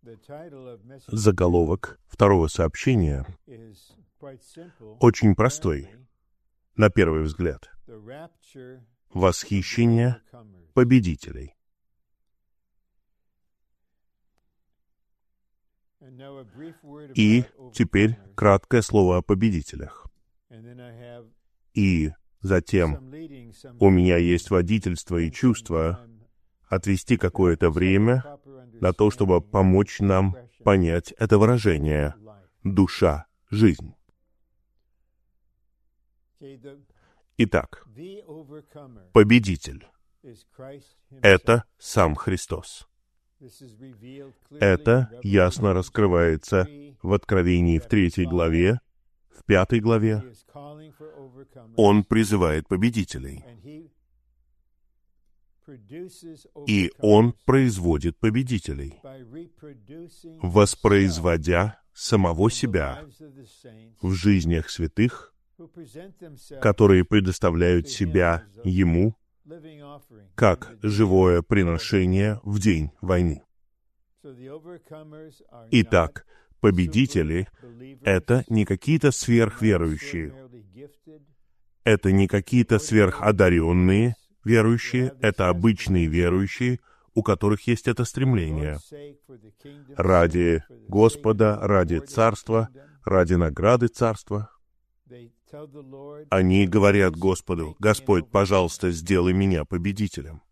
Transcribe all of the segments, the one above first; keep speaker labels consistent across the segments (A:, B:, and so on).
A: Заголовок второго сообщения очень простой, на первый взгляд. Восхищение победителей. И теперь краткое слово о победителях. И затем у меня есть водительство и чувство отвести какое-то время на то, чтобы помочь нам понять это выражение «душа, жизнь». Итак, победитель — это сам Христос. Это ясно раскрывается в Откровении в 3 главе, в 5 главе. Он призывает победителей. И Он производит победителей, воспроизводя самого себя в жизнях святых, которые предоставляют себя Ему как живое приношение в день войны. Итак, победители — это не какие-то сверхверующие, это не какие-то сверходаренные верующие, это обычные верующие, у которых есть это стремление. Ради Господа, ради Царства, ради награды Царства. Они говорят Господу: «Господь, пожалуйста, сделай меня победителем».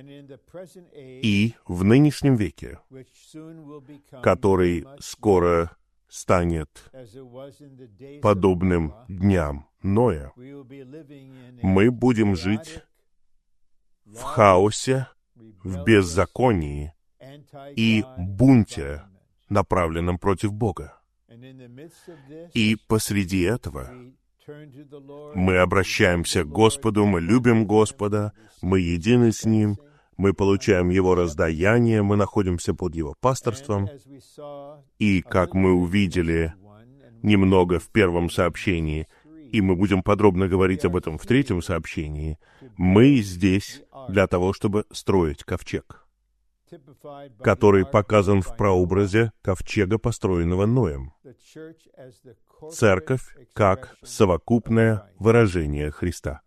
A: И в нынешнем веке, который скоро станет подобным дням Ноя, мы будем жить в хаосе, в беззаконии и бунте, направленном против Бога. И посреди этого мы обращаемся к Господу, мы любим Господа, мы едины с Ним, мы получаем Его раздаяние, мы находимся под Его пасторством. И, как мы увидели немного в первом сообщении, и мы будем подробно говорить об этом в 3 сообщении, мы здесь для того, чтобы строить ковчег, который показан в прообразе ковчега, построенного Ноем. Церковь как совокупное выражение Христа.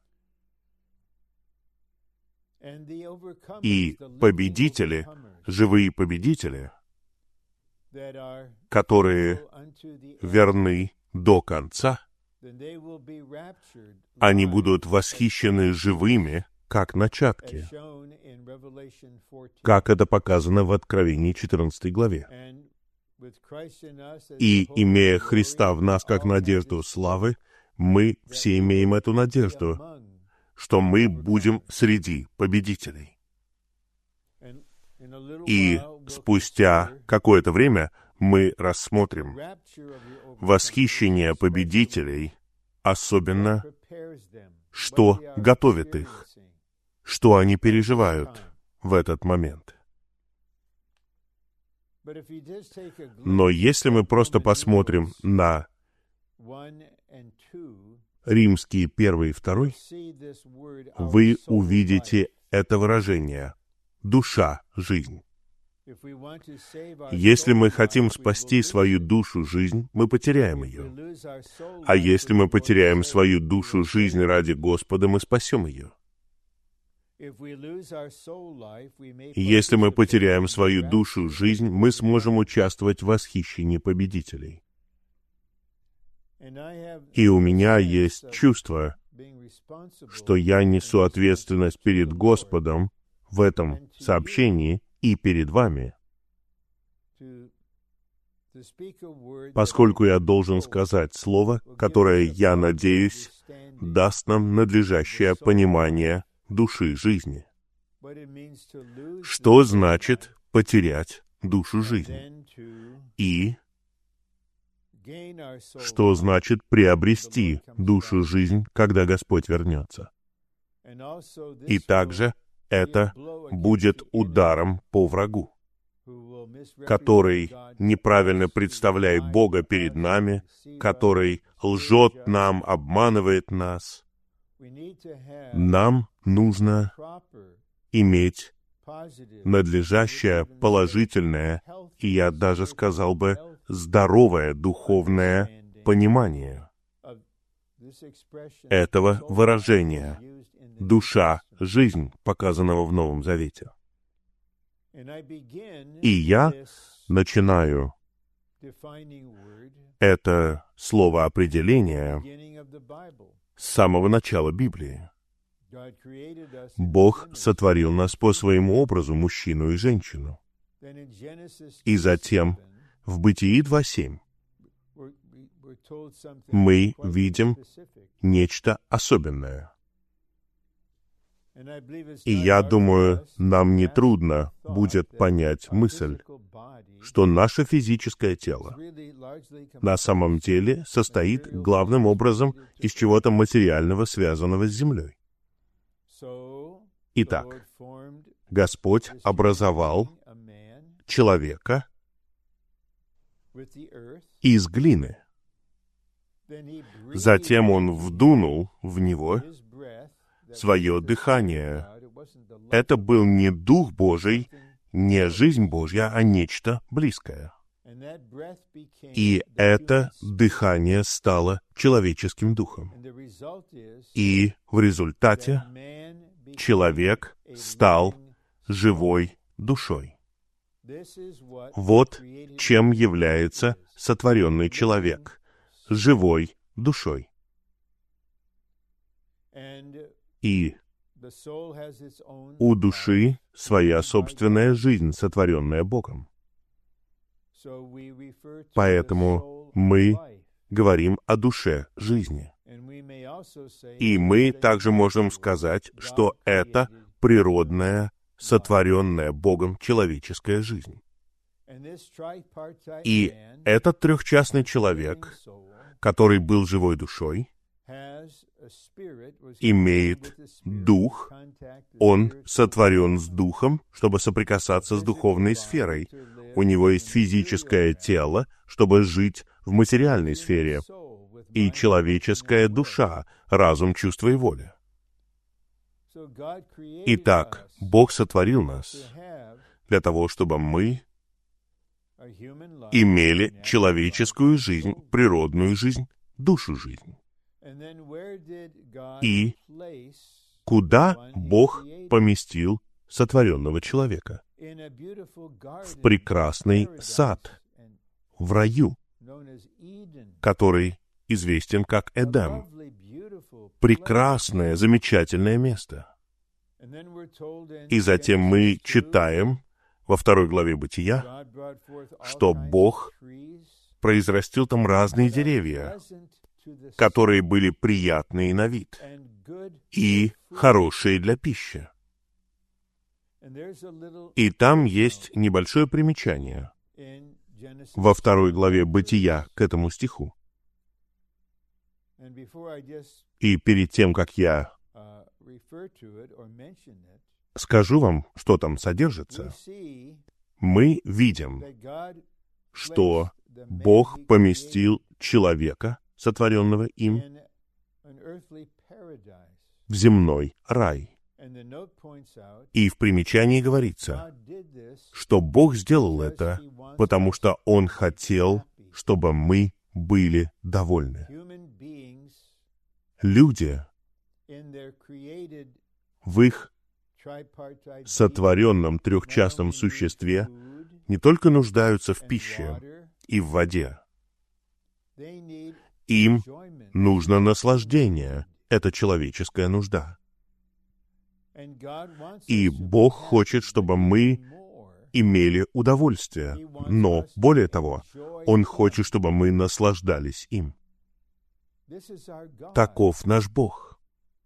A: И победители, живые победители, которые верны до конца, они будут восхищены живыми, как начатки, как это показано в Откровении 14 главе. И, имея Христа в нас как надежду славы, мы все имеем эту надежду, что мы будем среди победителей. И спустя какое-то время мы рассмотрим восхищение победителей, особенно, что готовит их, что они переживают в этот момент. Но если мы просто посмотрим на римские 1 и 2, вы увидите это выражение «душа, жизнь». Если мы хотим спасти свою душу, жизнь, мы потеряем ее. А если мы потеряем свою душу, жизнь ради Господа, мы спасем ее. Если мы потеряем свою душу, жизнь, мы сможем участвовать в восхищении победителей. И у меня есть чувство, что я несу ответственность перед Господом в этом сообщении и перед вами, поскольку я должен сказать слово, которое, я надеюсь, даст нам надлежащее понимание души жизни. Что значит потерять душу жизни? И что значит приобрести душу жизнь, когда Господь вернется? И также это будет ударом по врагу, который неправильно представляет Бога перед нами, который лжет нам, обманывает нас. Нам нужно иметь надлежащее, положительное и я даже сказал бы, здоровое духовное понимание этого выражения «душа, жизнь», показанного в Новом Завете. И я начинаю это слово определения с самого начала Библии. Бог сотворил нас по своему образу, мужчину и женщину. И затем в Бытии 2:7 мы видим нечто особенное. И я думаю, нам нетрудно будет понять мысль, что наше физическое тело на самом деле состоит главным образом из чего-то материального, связанного с землей. Итак, Господь образовал человека из глины. Затем Он вдунул в него свое дыхание. Это был не Дух Божий, не жизнь Божья, а нечто близкое. И это дыхание стало человеческим духом. И в результате человек стал живой душой. Вот чем является сотворенный человек — живой душой. И у души своя собственная жизнь, сотворенная Богом. Поэтому мы говорим о душе жизни. И мы также можем сказать, что это природная, сотворенная Богом человеческая жизнь. И этот трехчастный человек, который был живой душой, имеет дух, он сотворен с духом, чтобы соприкасаться с духовной сферой. У него есть физическое тело, чтобы жить в материальной сфере, и человеческая душа, разум, чувство и воля. Итак, Бог сотворил нас для того, чтобы мы имели человеческую жизнь, природную жизнь, душу жизнь. И куда Бог поместил сотворенного человека? В прекрасный сад, в раю, который известен как Эдем. Прекрасное, замечательное место. И затем мы читаем во 2 главе Бытия, что Бог произрастил там разные деревья, которые были приятные на вид и хорошие для пищи. И там есть небольшое примечание во 2 главе Бытия к этому стиху. И перед тем, как я скажу вам, что там содержится, мы видим, что Бог поместил человека, сотворенного им, в земной рай. И в примечании говорится, что Бог сделал это, потому что Он хотел, чтобы мы были довольны. Люди в их сотворенном трехчастном существе не только нуждаются в пище и в воде. Им нужно наслаждение. Это человеческая нужда. И Бог хочет, чтобы мы имели удовольствие. Но, более того, Он хочет, чтобы мы наслаждались им. Таков наш Бог.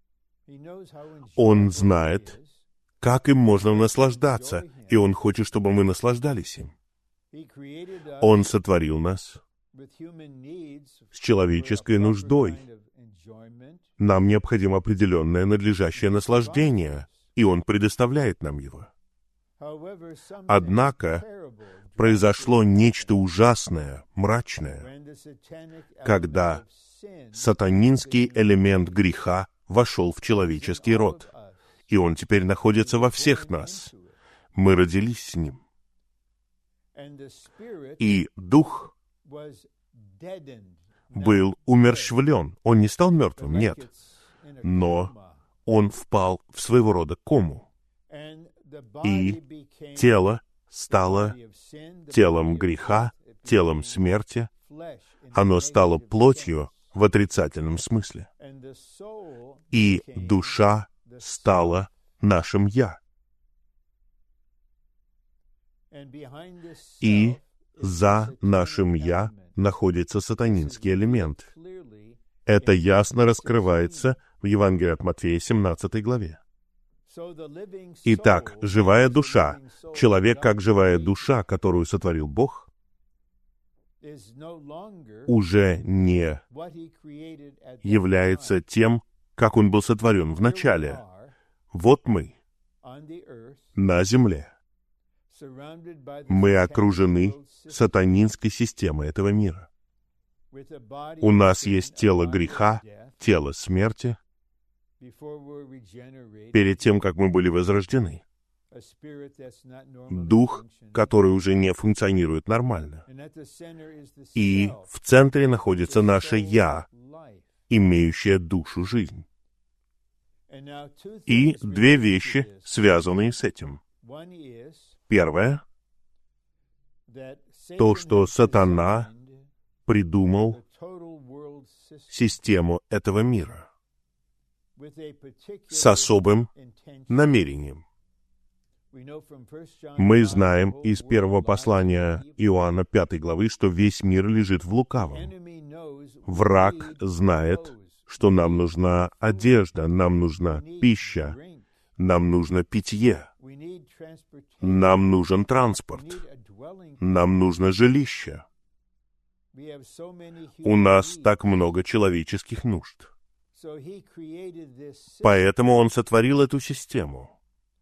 A: Он знает, как им можно наслаждаться, и Он хочет, чтобы мы наслаждались им. Он сотворил нас с человеческой нуждой. Нам необходимо определенное надлежащее наслаждение, и Он предоставляет нам его. Однако произошло нечто ужасное, мрачное, когда сатанинский элемент греха вошел в человеческий род, и он теперь находится во всех нас. Мы родились с ним. И дух был умерщвлен. Он не стал мертвым, нет. Но он впал в своего рода кому. И тело стало телом греха, телом смерти. Оно стало плотью в отрицательном смысле. И душа стала нашим «я». И за нашим «я» находится сатанинский элемент. Это ясно раскрывается в Евангелии от Матфея, 17 главе. Итак, живая душа, человек как живая душа, которую сотворил Бог, уже не является тем, как он был сотворен в начале. Вот мы на земле. Мы окружены сатанинской системой этого мира. У нас есть тело греха, тело смерти, перед тем, как мы были возрождены. Дух, который уже не функционирует нормально. И в центре находится наше «я», имеющее душу жизнь. И две вещи, связанные с этим. Первое, то, что сатана придумал систему этого мира с особым намерением. Мы знаем из первого послания Иоанна 5 главы, что весь мир лежит в лукавом. Враг знает, что нам нужна одежда, нам нужна пища, нам нужно питье, нам нужен транспорт, нам нужно жилище. У нас так много человеческих нужд. Поэтому он сотворил эту систему,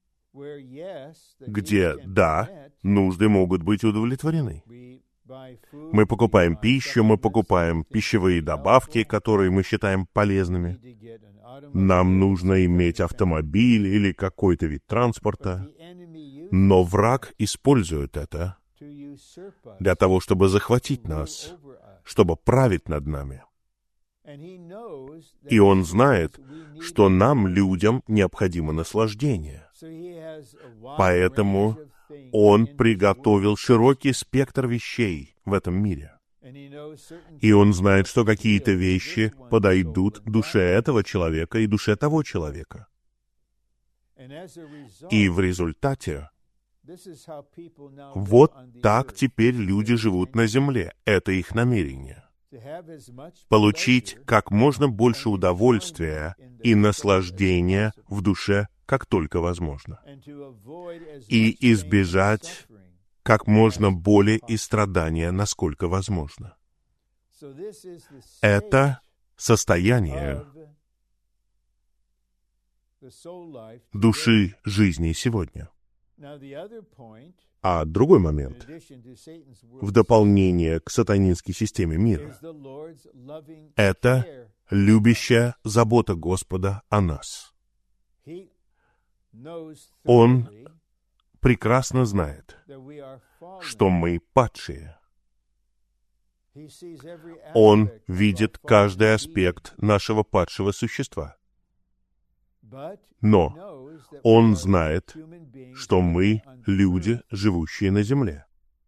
A: где, да, нужды могут быть удовлетворены. Мы покупаем пищу, мы покупаем пищевые добавки, которые мы считаем полезными. Нам нужно иметь автомобиль или какой-то вид транспорта. Но враг использует это для того, чтобы захватить нас, чтобы править над нами. И он знает, что нам, людям, необходимо наслаждение. Поэтому он приготовил широкий спектр вещей в этом мире. И он знает, что какие-то вещи подойдут душе этого человека и душе того человека. И в результате вот так теперь люди живут на земле. Это их намерение. Получить как можно больше удовольствия и наслаждения в душе, как только возможно. И избежать как можно боли и страдания, насколько возможно. Это состояние души жизни сегодня. А другой момент, в дополнение к сатанинской системе мира, это любящая забота Господа о нас. Он прекрасно знает, что мы падшие. Он видит каждый аспект нашего падшего существа. Но Он знает, что мы люди, живущие на земле.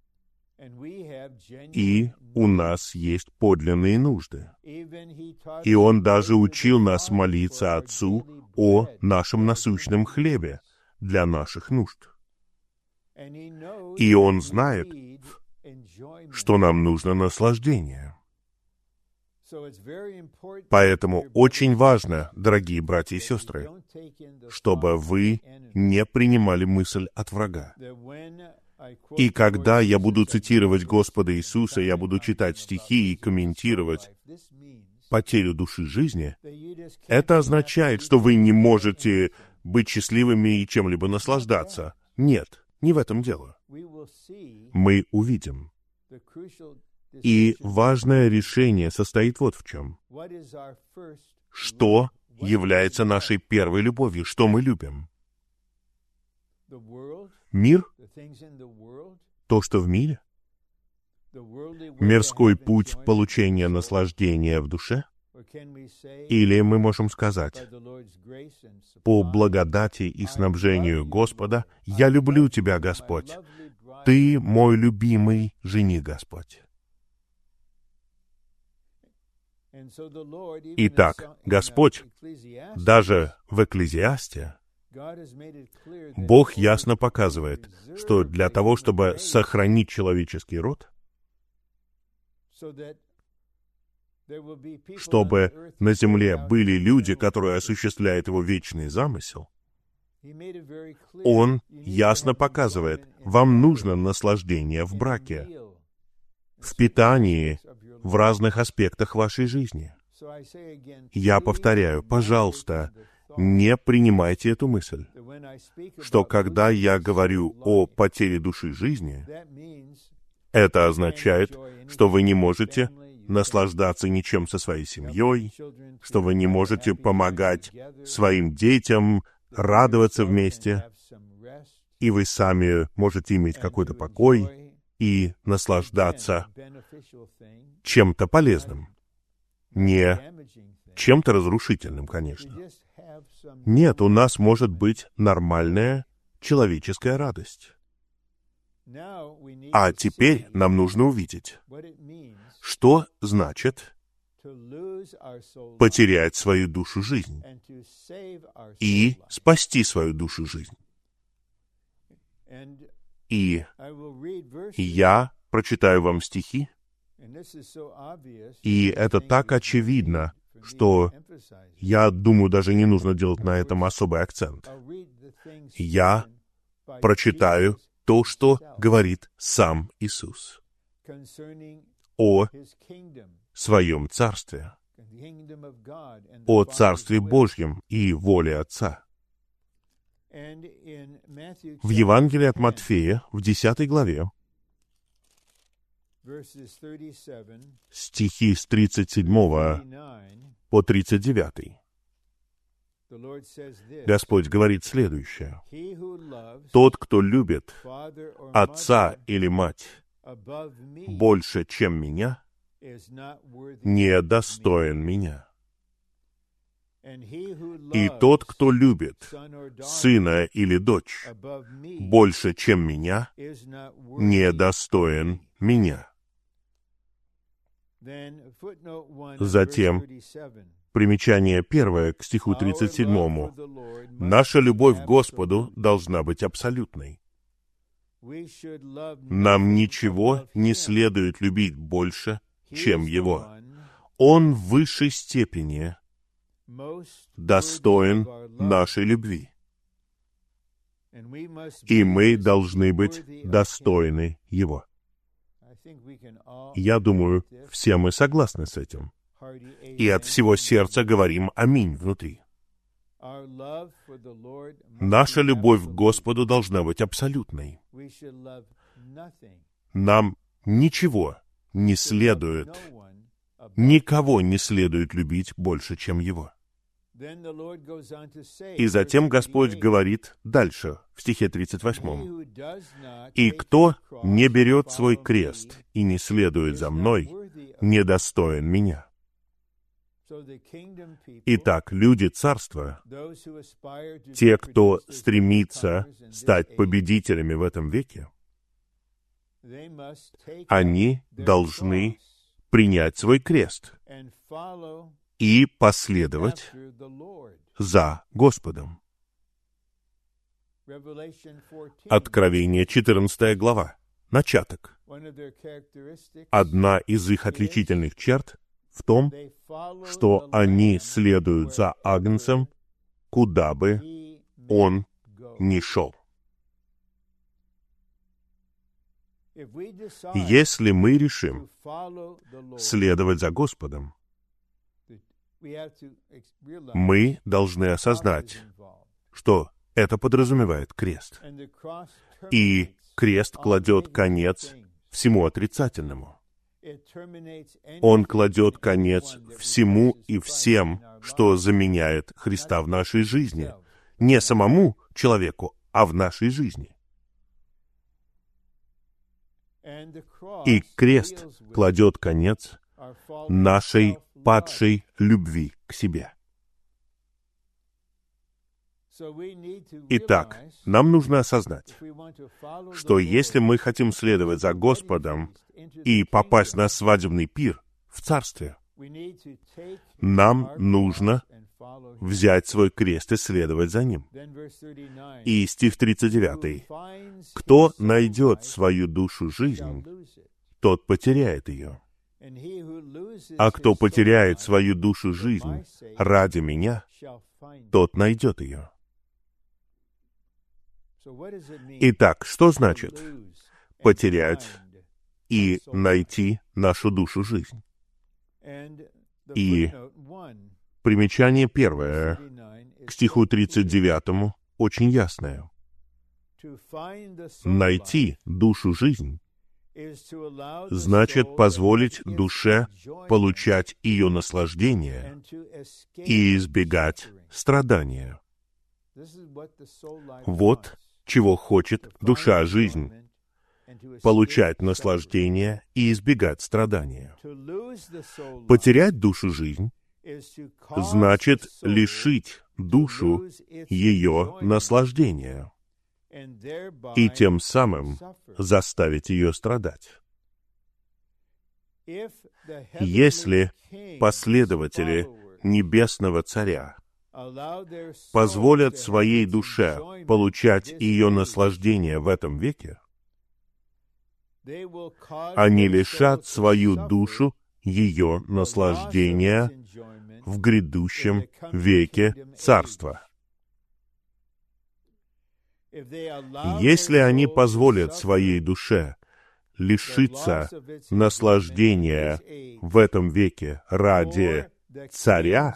A: И у нас есть подлинные нужды. И Он даже учил нас молиться Отцу о нашем насущном хлебе для наших нужд. И Он знает, что нам нужно наслаждение. Поэтому очень важно, дорогие братья и сестры, чтобы вы не принимали мысль от врага. И когда я буду цитировать Господа Иисуса, я буду читать стихи и комментировать потерю души жизни, это означает, что вы не можете быть счастливыми и чем-либо наслаждаться. Нет, не в этом дело. Мы увидим. И важное решение состоит вот в чем. Что является нашей первой любовью? Что мы любим? Мир? то, что в мире? Мирской путь получения наслаждения в душе? Или мы можем сказать, по благодати и снабжению Господа, «Я люблю Тебя, Господь, Ты мой любимый жених, Господь». Итак, Господь, даже в Экклезиасте, Бог ясно показывает, что для того, чтобы сохранить человеческий род, чтобы на земле были люди, которые осуществляют Его вечный замысел, Он ясно показывает, вам нужно наслаждение в браке, в питании, в разных аспектах вашей жизни. Я повторяю, пожалуйста, не принимайте эту мысль, что когда я говорю о потере души жизни, это означает, что вы не можете наслаждаться ничем со своей семьей, что вы не можете помогать своим детям, радоваться вместе, и вы сами можете иметь какой-то покой и наслаждаться чем-то полезным, не чем-то разрушительным, конечно. Нет, у нас может быть нормальная человеческая радость. А теперь нам нужно увидеть, что значит потерять свою душу жизнь и спасти свою душу жизнь. И я прочитаю вам стихи, и это так очевидно, что, я думаю, даже не нужно делать на этом особый акцент. Я прочитаю то, что говорит сам Иисус о Своем Царстве, о Царстве Божьем и воле Отца. В Евангелии от Матфея, в 10 главе, стихи с 37 по 39, Господь говорит следующее. «Тот, кто любит отца или мать больше, чем меня, не достоин меня. И тот, кто любит сына или дочь больше, чем меня, не достоин меня». Затем, примечание 1 к стиху 37. Наша любовь к Господу должна быть абсолютной. Нам ничего не следует любить больше, чем Его. Он в высшей степени достоин нашей любви. И мы должны быть достойны Его. Я думаю, все мы согласны с этим. И от всего сердца говорим «Аминь» внутри. Наша любовь к Господу должна быть абсолютной. Нам ничего не следует, никого не следует любить больше, чем Его. И затем Господь говорит дальше, в стихе 38. «И кто не берет свой крест и не следует за мной, недостоин меня». Итак, люди Царства, те, кто стремится стать победителями в этом веке, они должны принять свой крест и последовать за Господом. Откровение, 14 глава, начаток. Одна из их отличительных черт в том, что они следуют за Агнцем, куда бы он ни шел. Если мы решим следовать за Господом, мы должны осознать, что это подразумевает крест. И крест кладет конец всему отрицательному. Он кладет конец всему и всем, что заменяет Христа в нашей жизни. Не самому человеку, а в нашей жизни. И крест кладет конец нашей падшей любви к себе. Итак, нам нужно осознать, что если мы хотим следовать за Господом и попасть на свадебный пир в Царстве, нам нужно взять свой крест и следовать за Ним. И стих 39. «Кто найдет свою душу жизнь, тот потеряет ее. А кто потеряет свою душу жизнь ради Меня, тот найдет ее». Итак, что значит потерять и найти нашу душу жизнь? И примечание первое к стиху 39 очень ясное. Найти душу жизнь значит позволить душе получать ее наслаждение и избегать страдания. Вот чего хочет душа жизнь — получать наслаждение и избегать страдания. Потерять душу жизнь значит лишить душу ее наслаждения и тем самым заставить ее страдать. Если последователи Небесного Царя позволят своей душе получать ее наслаждение в этом веке, они лишат свою душу ее наслаждения в грядущем веке Царства. Если они позволят своей душе лишиться наслаждения в этом веке ради Царя,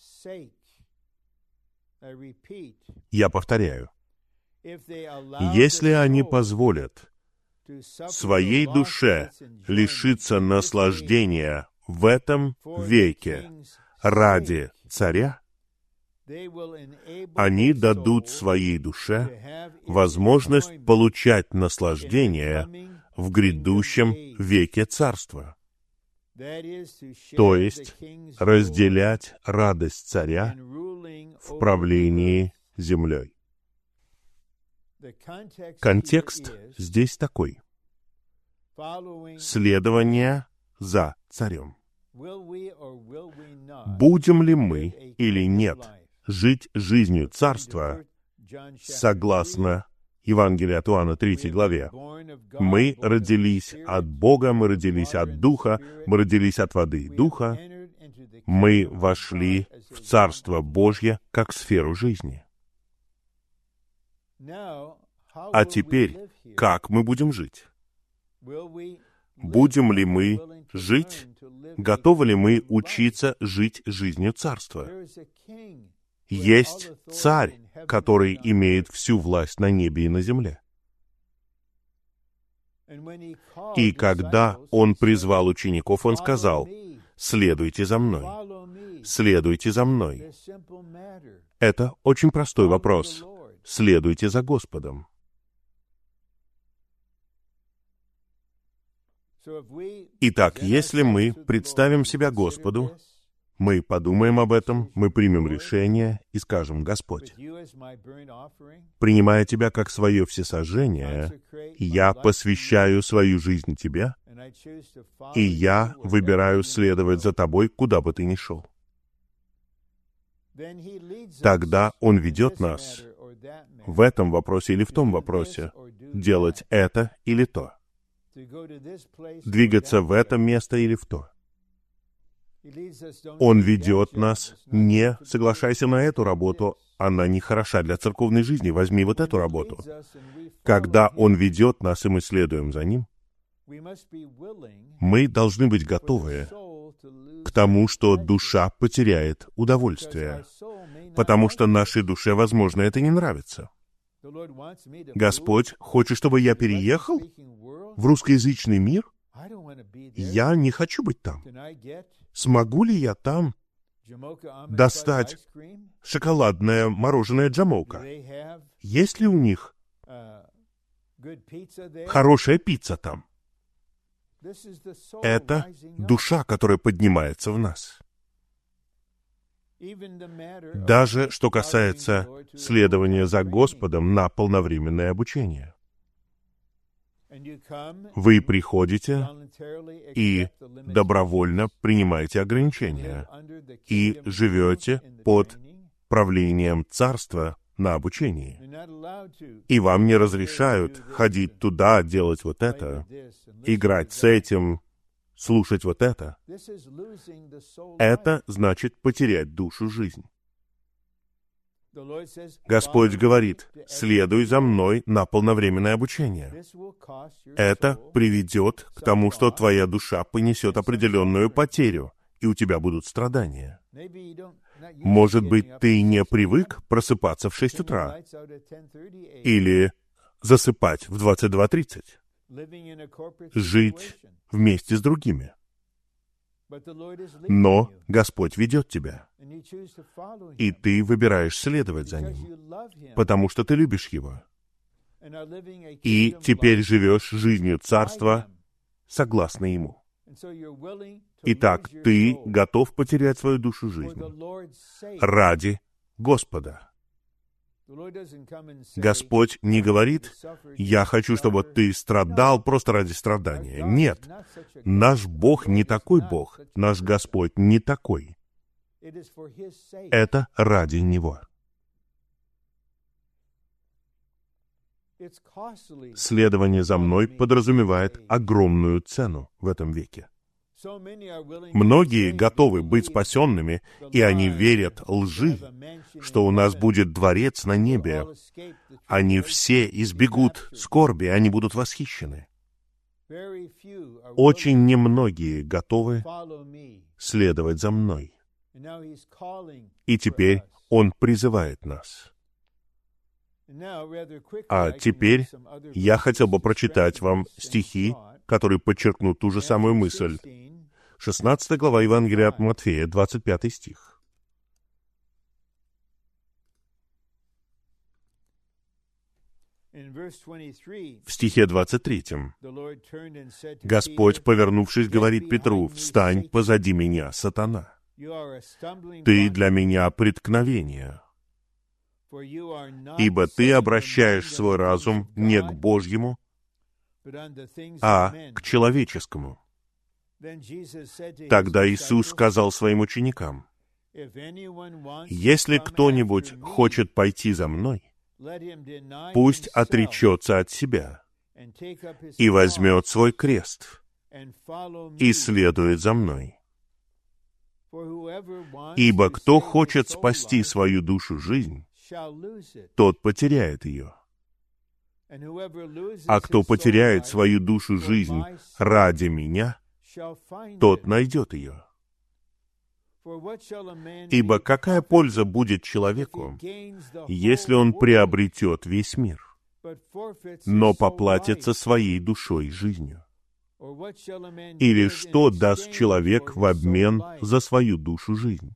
A: я повторяю, если они позволят своей душе лишиться наслаждения в этом веке ради Царя, они дадут своей душе возможность получать наслаждение в грядущем веке Царства, то есть разделять радость Царя в правлении землей. Контекст здесь такой: следование за Царем. Будем ли мы или нет жить жизнью Царства согласно Евангелию от Иоанна 3 главе? Мы родились от Бога, мы родились от Духа, мы родились от воды и Духа, мы вошли в Царство Божье как сферу жизни. А теперь, как мы будем жить? Будем ли мы жить? Готовы ли мы учиться жить жизнью Царства? Есть Царь, который имеет всю власть на небе и на земле. И когда Он призвал учеников, Он сказал: «Следуйте за Мной, следуйте за Мной». Это очень простой вопрос. Следуйте за Господом. Итак, если мы представим себя Господу, мы подумаем об этом, мы примем решение и скажем: «Господь, принимая Тебя как свое всесожжение, я посвящаю свою жизнь Тебе, и я выбираю следовать за Тобой, куда бы Ты ни шел». Тогда Он ведет нас в этом вопросе или в том вопросе, делать это или то, двигаться в это место или в то. Он ведет нас: не соглашайся на эту работу, она не хороша для церковной жизни, возьми вот эту работу. Когда Он ведет нас, и мы следуем за Ним, мы должны быть готовы к тому, что душа потеряет удовольствие, потому что нашей душе, возможно, это не нравится. Господь хочет, чтобы я переехал в русскоязычный мир? Я не хочу быть там. Смогу ли я там достать шоколадное мороженое Джамока? Есть ли у них хорошая пицца там? Это душа, которая поднимается в нас. Даже что касается следования за Господом на полновременное обучение. Вы приходите и добровольно принимаете ограничения и живете под правлением Царства на обучении. И вам не разрешают ходить туда, делать вот это, играть с этим, слушать вот это. Это значит потерять душу жизнь. Господь говорит: «Следуй за мной на полновременное обучение». Это приведет к тому, что твоя душа понесет определенную потерю, и у тебя будут страдания. Может быть, ты не привык просыпаться в 6 утра или засыпать в 22:30, жить вместе с другими. Но Господь ведет тебя, и ты выбираешь следовать за Ним, потому что ты любишь Его. И теперь живешь жизнью Царства согласно Ему. Итак, ты готов потерять свою душу жизни ради Господа. Господь не говорит: «Я хочу, чтобы ты страдал просто ради страдания». Нет, наш Бог не такой Бог, наш Господь не такой. Это ради Него. Следование за мной подразумевает огромную цену в этом веке. Многие готовы быть спасенными, и они верят лжи, что у нас будет дворец на небе. Они все избегут скорби, они будут восхищены. Очень немногие готовы следовать за мной. И теперь Он призывает нас. А теперь я хотел бы прочитать вам стихи, которые подчеркнут ту же самую мысль. 16 глава Евангелия от Матфея, 25 стих. В стихе 23 Господь, повернувшись, говорит Петру: «Встань позади меня, сатана! Ты для меня преткновение, ибо ты обращаешь свой разум не к Божьему, а к человеческому». Тогда Иисус сказал своим ученикам: «Если кто-нибудь хочет пойти за Мной, пусть отречется от себя и возьмет свой крест и следует за Мной. Ибо кто хочет спасти свою душу жизнь, тот потеряет ее. А кто потеряет свою душу жизнь ради Меня, тот найдет ее. Ибо какая польза будет человеку, если он приобретет весь мир, но поплатится своей душой жизнью? Или что даст человек в обмен за свою душу жизнь?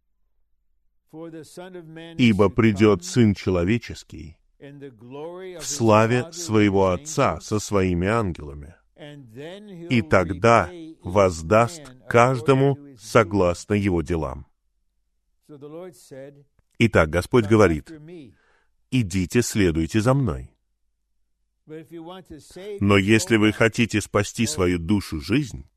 A: Ибо придет Сын Человеческий в славе Своего Отца со Своими ангелами, и тогда воздаст каждому согласно его делам». Итак, Господь говорит: «Идите, следуйте за Мной». Но если вы хотите спасти свою душу жизнь,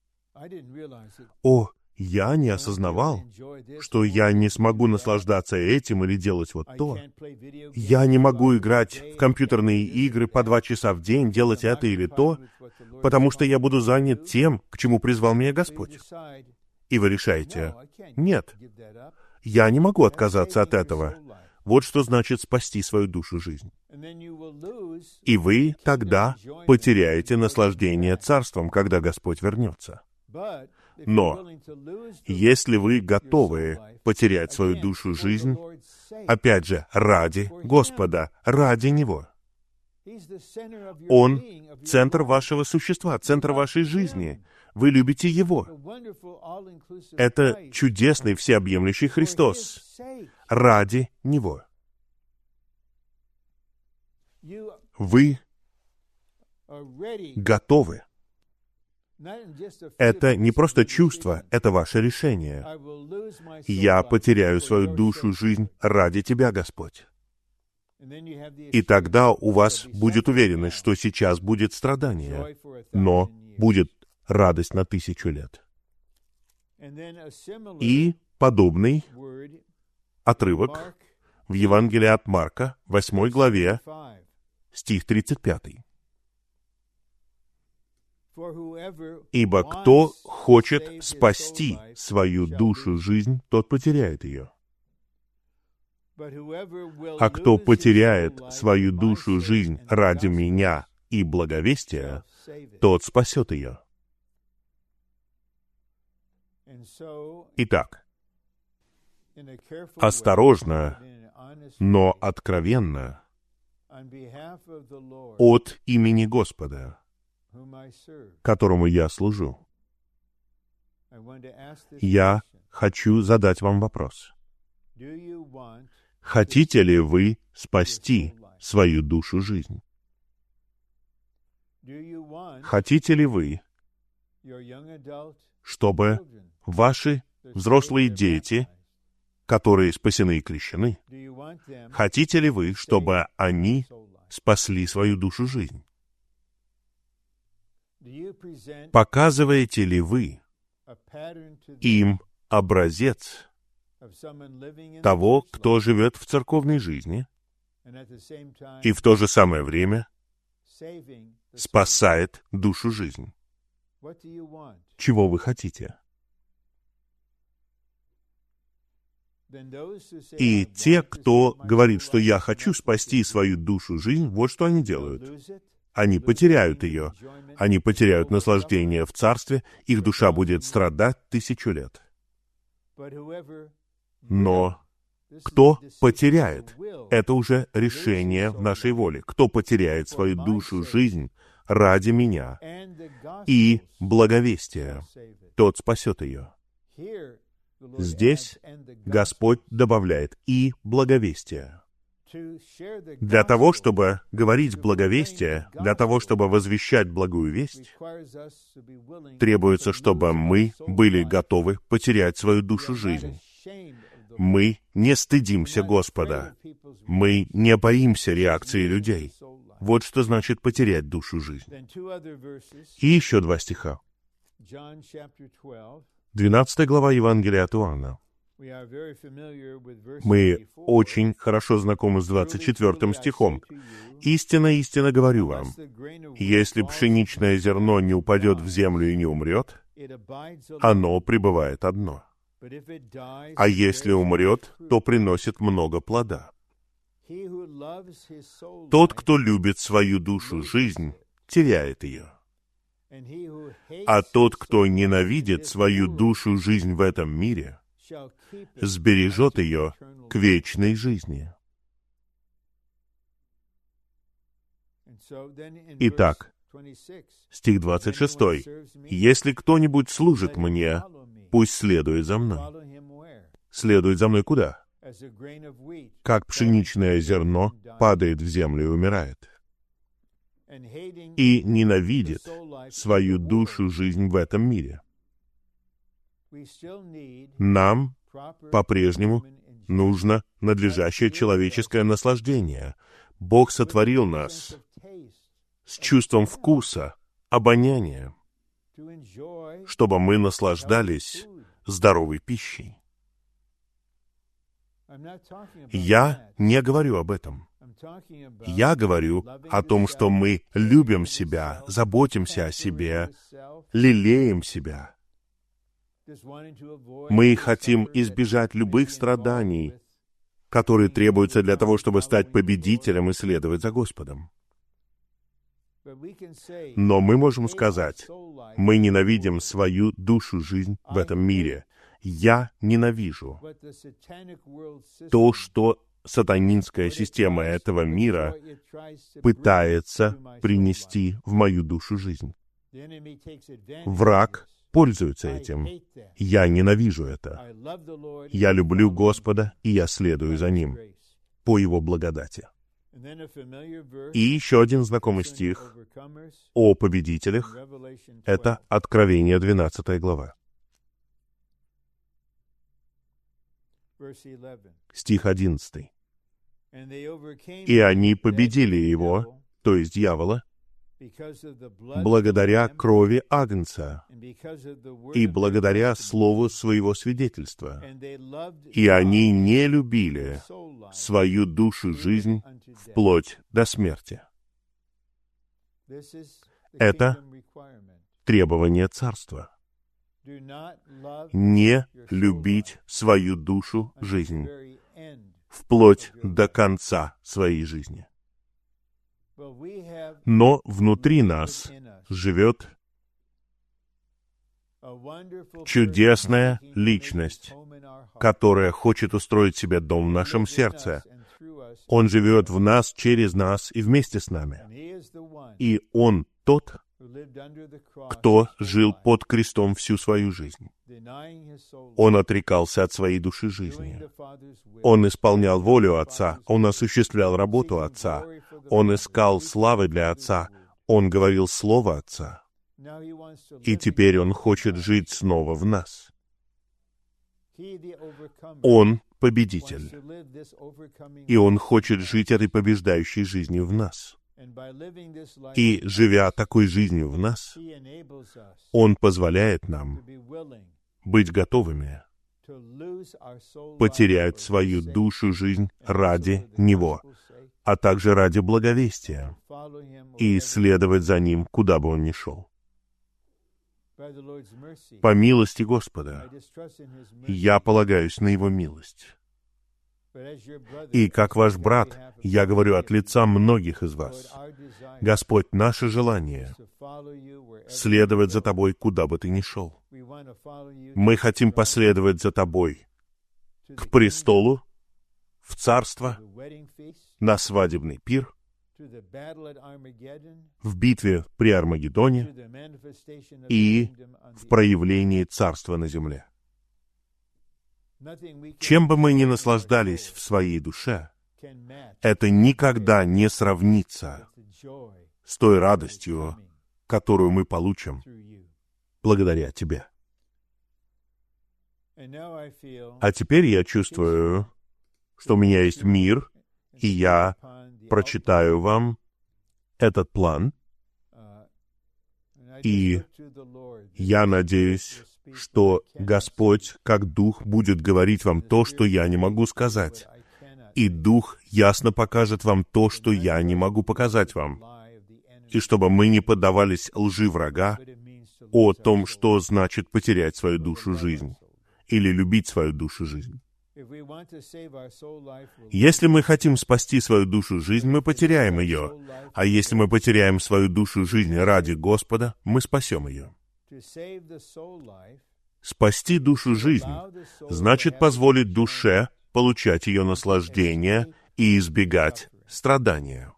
A: я не осознавал, что я не смогу наслаждаться этим или делать вот то. Я не могу играть в компьютерные игры по 2 часа в день, делать это или то, потому что я буду занят тем, к чему призвал меня Господь. И вы решаете: нет, я не могу отказаться от этого. Вот что значит спасти свою душу жизнь. И вы тогда потеряете наслаждение Царством, когда Господь вернется. Но если вы готовы потерять свою душу жизнь, опять же, ради Господа, ради Него, Он — центр вашего существа, центр вашей жизни. Вы любите Его. Это чудесный всеобъемлющий Христос. Ради Него. Вы готовы Это не просто чувство, это ваше решение. Я потеряю свою душу, жизнь ради Тебя, Господь. И тогда у вас будет уверенность, что сейчас будет страдание, но будет радость на 1000 лет. И подобный отрывок в Евангелии от Марка, 8 главе, стих 35. «Ибо кто хочет спасти свою душу, жизнь, тот потеряет ее. А кто потеряет свою душу, жизнь ради Меня и благовестия, тот спасет ее». Итак, осторожно, но откровенно, от имени Господа, которому я служу, я хочу задать вам вопрос. Хотите ли вы спасти свою душу, жизнь? Хотите ли вы, чтобы ваши взрослые дети, которые спасены и крещены, хотите ли вы, чтобы они спасли свою душу, жизнь? Показываете ли вы им образец того, кто живет в церковной жизни и в то же самое время спасает душу, жизнь? Чего вы хотите? И те, кто говорит, что я хочу спасти свою душу, жизнь, вот что они делают. Они потеряют ее. Они потеряют наслаждение в царстве, их душа будет страдать 1000 лет. Но кто потеряет? Это уже решение в нашей воле. Кто потеряет свою душу, жизнь ради Меня и благовестия, тот спасет ее. Здесь Господь добавляет «и благовестие». Для того, чтобы говорить благовестие, для того, чтобы возвещать благую весть, требуется, чтобы мы были готовы потерять свою душу, жизнь. Мы не стыдимся Господа. Мы не боимся реакции людей. Вот что значит потерять душу, жизнь. И еще 2 стиха. 12 глава Евангелия от Иоанна. Мы очень хорошо знакомы с 24 стихом. «Истинно, истинно говорю вам, если пшеничное зерно не упадет в землю и не умрет, оно пребывает одно. А если умрет, то приносит много плода. Тот, кто любит свою душу, жизнь, теряет ее. А тот, кто ненавидит свою душу, жизнь в этом мире, сбережет ее к вечной жизни». Итак, стих 26. «Если кто-нибудь служит мне, пусть следует за мной». Следует за мной куда? Как пшеничное зерно падает в землю и умирает. И ненавидит свою душу, жизнь в этом мире. Нам по-прежнему нужно надлежащее человеческое наслаждение. Бог сотворил нас с чувством вкуса, обоняния, чтобы мы наслаждались здоровой пищей. Я не говорю об этом. Я говорю о том, что мы любим себя, заботимся о себе, лелеем себя. Мы хотим избежать любых страданий, которые требуются для того, чтобы стать победителем и следовать за Господом. Но мы можем сказать, мы ненавидим свою душу, жизнь в этом мире. Я ненавижу то, что сатанинская система этого мира пытается принести в мою душу, жизнь. Враг пользуется этим. Я ненавижу это. Я люблю Господа, и я следую за Ним по Его благодати. И еще один знакомый стих о победителях — это Откровение, 12 глава. Стих 11. «И они победили его, то есть дьявола, благодаря крови Агнца и благодаря слову своего свидетельства. И они не любили свою душу жизнь вплоть до смерти». Это требование царства. Не любить свою душу жизнь вплоть до конца своей жизни. Но внутри нас живет чудесная личность, которая хочет устроить себе дом в нашем сердце. Он живет в нас, через нас и вместе с нами. И Он тот, кто жил под крестом всю свою жизнь. Он отрекался от своей души жизни. Он исполнял волю Отца. Он осуществлял работу Отца. Он искал славы для Отца. Он говорил Слово Отца. И теперь Он хочет жить снова в нас. Он победитель. И Он хочет жить этой побеждающей жизнью в нас. И, живя такой жизнью в нас, Он позволяет нам быть готовыми потерять свою душу жизнь ради Него, а также ради благовестия, и следовать за Ним, куда бы Он ни шел. По милости Господа я полагаюсь на Его милость. И как ваш брат, я говорю от лица многих из вас: Господь, наше желание — следовать за Тобой, куда бы Ты ни шел. Мы хотим последовать за Тобой к престолу, в царство, на свадебный пир, в битве при Армагеддоне и в проявлении царства на земле. Чем бы мы ни наслаждались в своей душе, это никогда не сравнится с той радостью, которую мы получим благодаря Тебе. А теперь я чувствую, что у меня есть мир, и я прочитаю вам этот план, и я надеюсь, что Господь, как Дух, будет говорить вам то, что я не могу сказать. И Дух ясно покажет вам то, что я не могу показать вам. И чтобы мы не поддавались лжи врага о том, что значит потерять свою душу жизнь или любить свою душу жизнь. Если мы хотим спасти свою душу жизнь, мы потеряем ее. А если мы потеряем свою душу жизнь ради Господа, мы спасем ее. Спасти душу жизнь значит позволить душе получать ее наслаждение и избегать страдания.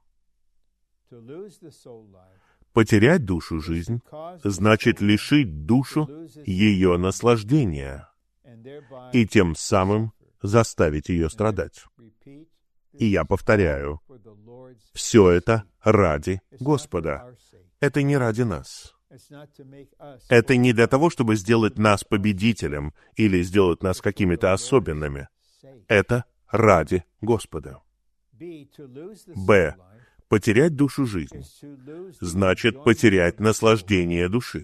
A: Потерять душу жизнь значит лишить душу ее наслаждения и тем самым заставить ее страдать. И я повторяю, все это ради Господа. Это не ради нас. Это не для того, чтобы сделать нас победителем или сделать нас какими-то особенными. Это ради Господа. Б. Потерять душу жизнь значит потерять наслаждение души.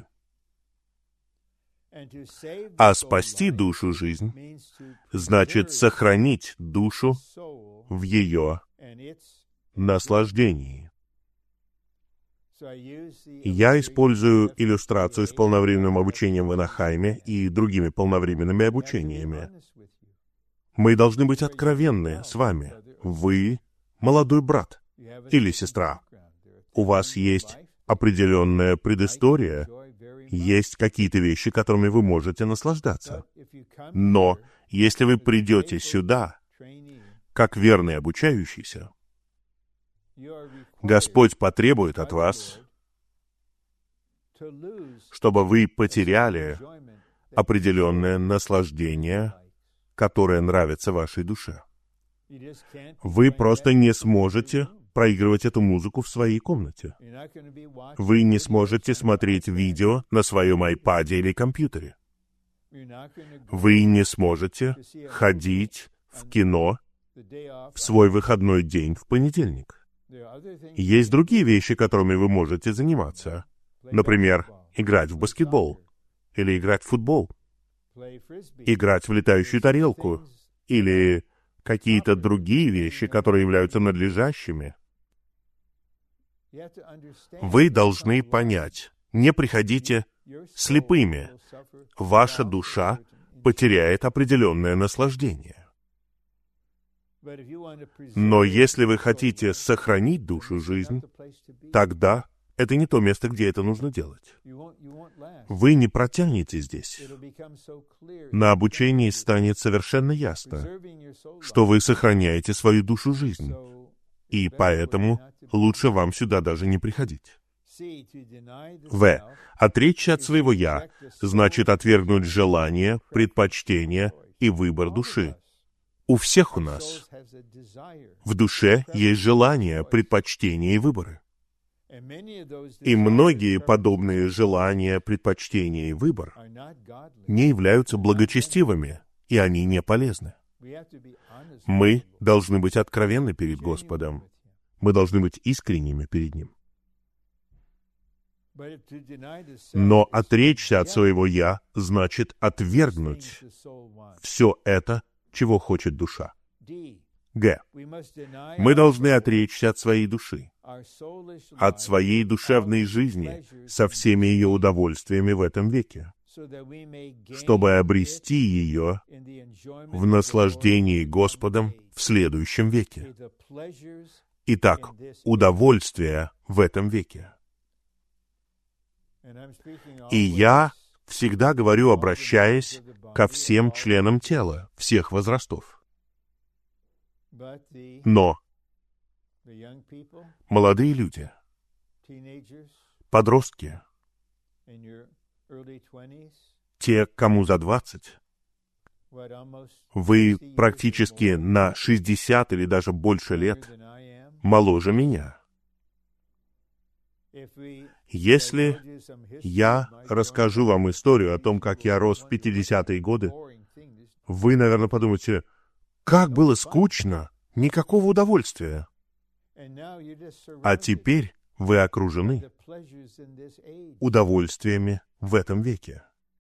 A: А спасти душу жизнь значит сохранить душу в ее наслаждении. Я использую иллюстрацию с полновременным обучением в Анахайме и другими полновременными обучениями. Мы должны быть откровенны с вами. Вы молодой брат или сестра. У вас есть определенная предыстория, есть какие-то вещи, которыми вы можете наслаждаться. Но если вы придете сюда, как верный обучающийся, Господь потребует от вас, чтобы вы потеряли определенное наслаждение, которое нравится вашей душе. Вы просто не сможете проигрывать эту музыку в своей комнате. Вы не сможете смотреть видео на своем iPad или компьютере. Вы не сможете ходить в кино в свой выходной день в понедельник. Есть другие вещи, которыми вы можете заниматься. Например, играть в баскетбол, или играть в футбол, играть в летающую тарелку, или какие-то другие вещи, которые являются надлежащими. Вы должны понять, не приходите слепыми. Ваша душа потеряет определенное наслаждение. Но если вы хотите сохранить душу жизнь, тогда это не то место, где это нужно делать. Вы не протянете здесь. На обучении станет совершенно ясно, что вы сохраняете свою душу жизнь, и поэтому лучше вам сюда даже не приходить. В. Отречься от своего «я» значит отвергнуть желание, предпочтение и выбор души. У всех у нас в душе есть желания, предпочтения и выборы. И многие подобные желания, предпочтения и выбор не являются благочестивыми, и они не полезны. Мы должны быть откровенны перед Господом. Мы должны быть искренними перед Ним. Но отречься от своего «я» значит отвергнуть все это, чего хочет душа. Г. Мы должны отречься от своей души, от своей душевной жизни со всеми ее удовольствиями в этом веке, чтобы обрести ее в наслаждении Господом в следующем веке. Итак, удовольствие в этом веке. И я всегда говорю, обращаясь ко всем членам тела, всех возрастов. Но молодые люди, подростки, те, кому за 20, вы практически на 60 или даже больше лет моложе меня. Если я расскажу вам историю о том, как я рос в 50-е годы, вы, наверное, подумаете, как было скучно, никакого удовольствия. А теперь вы окружены удовольствиями в этом веке.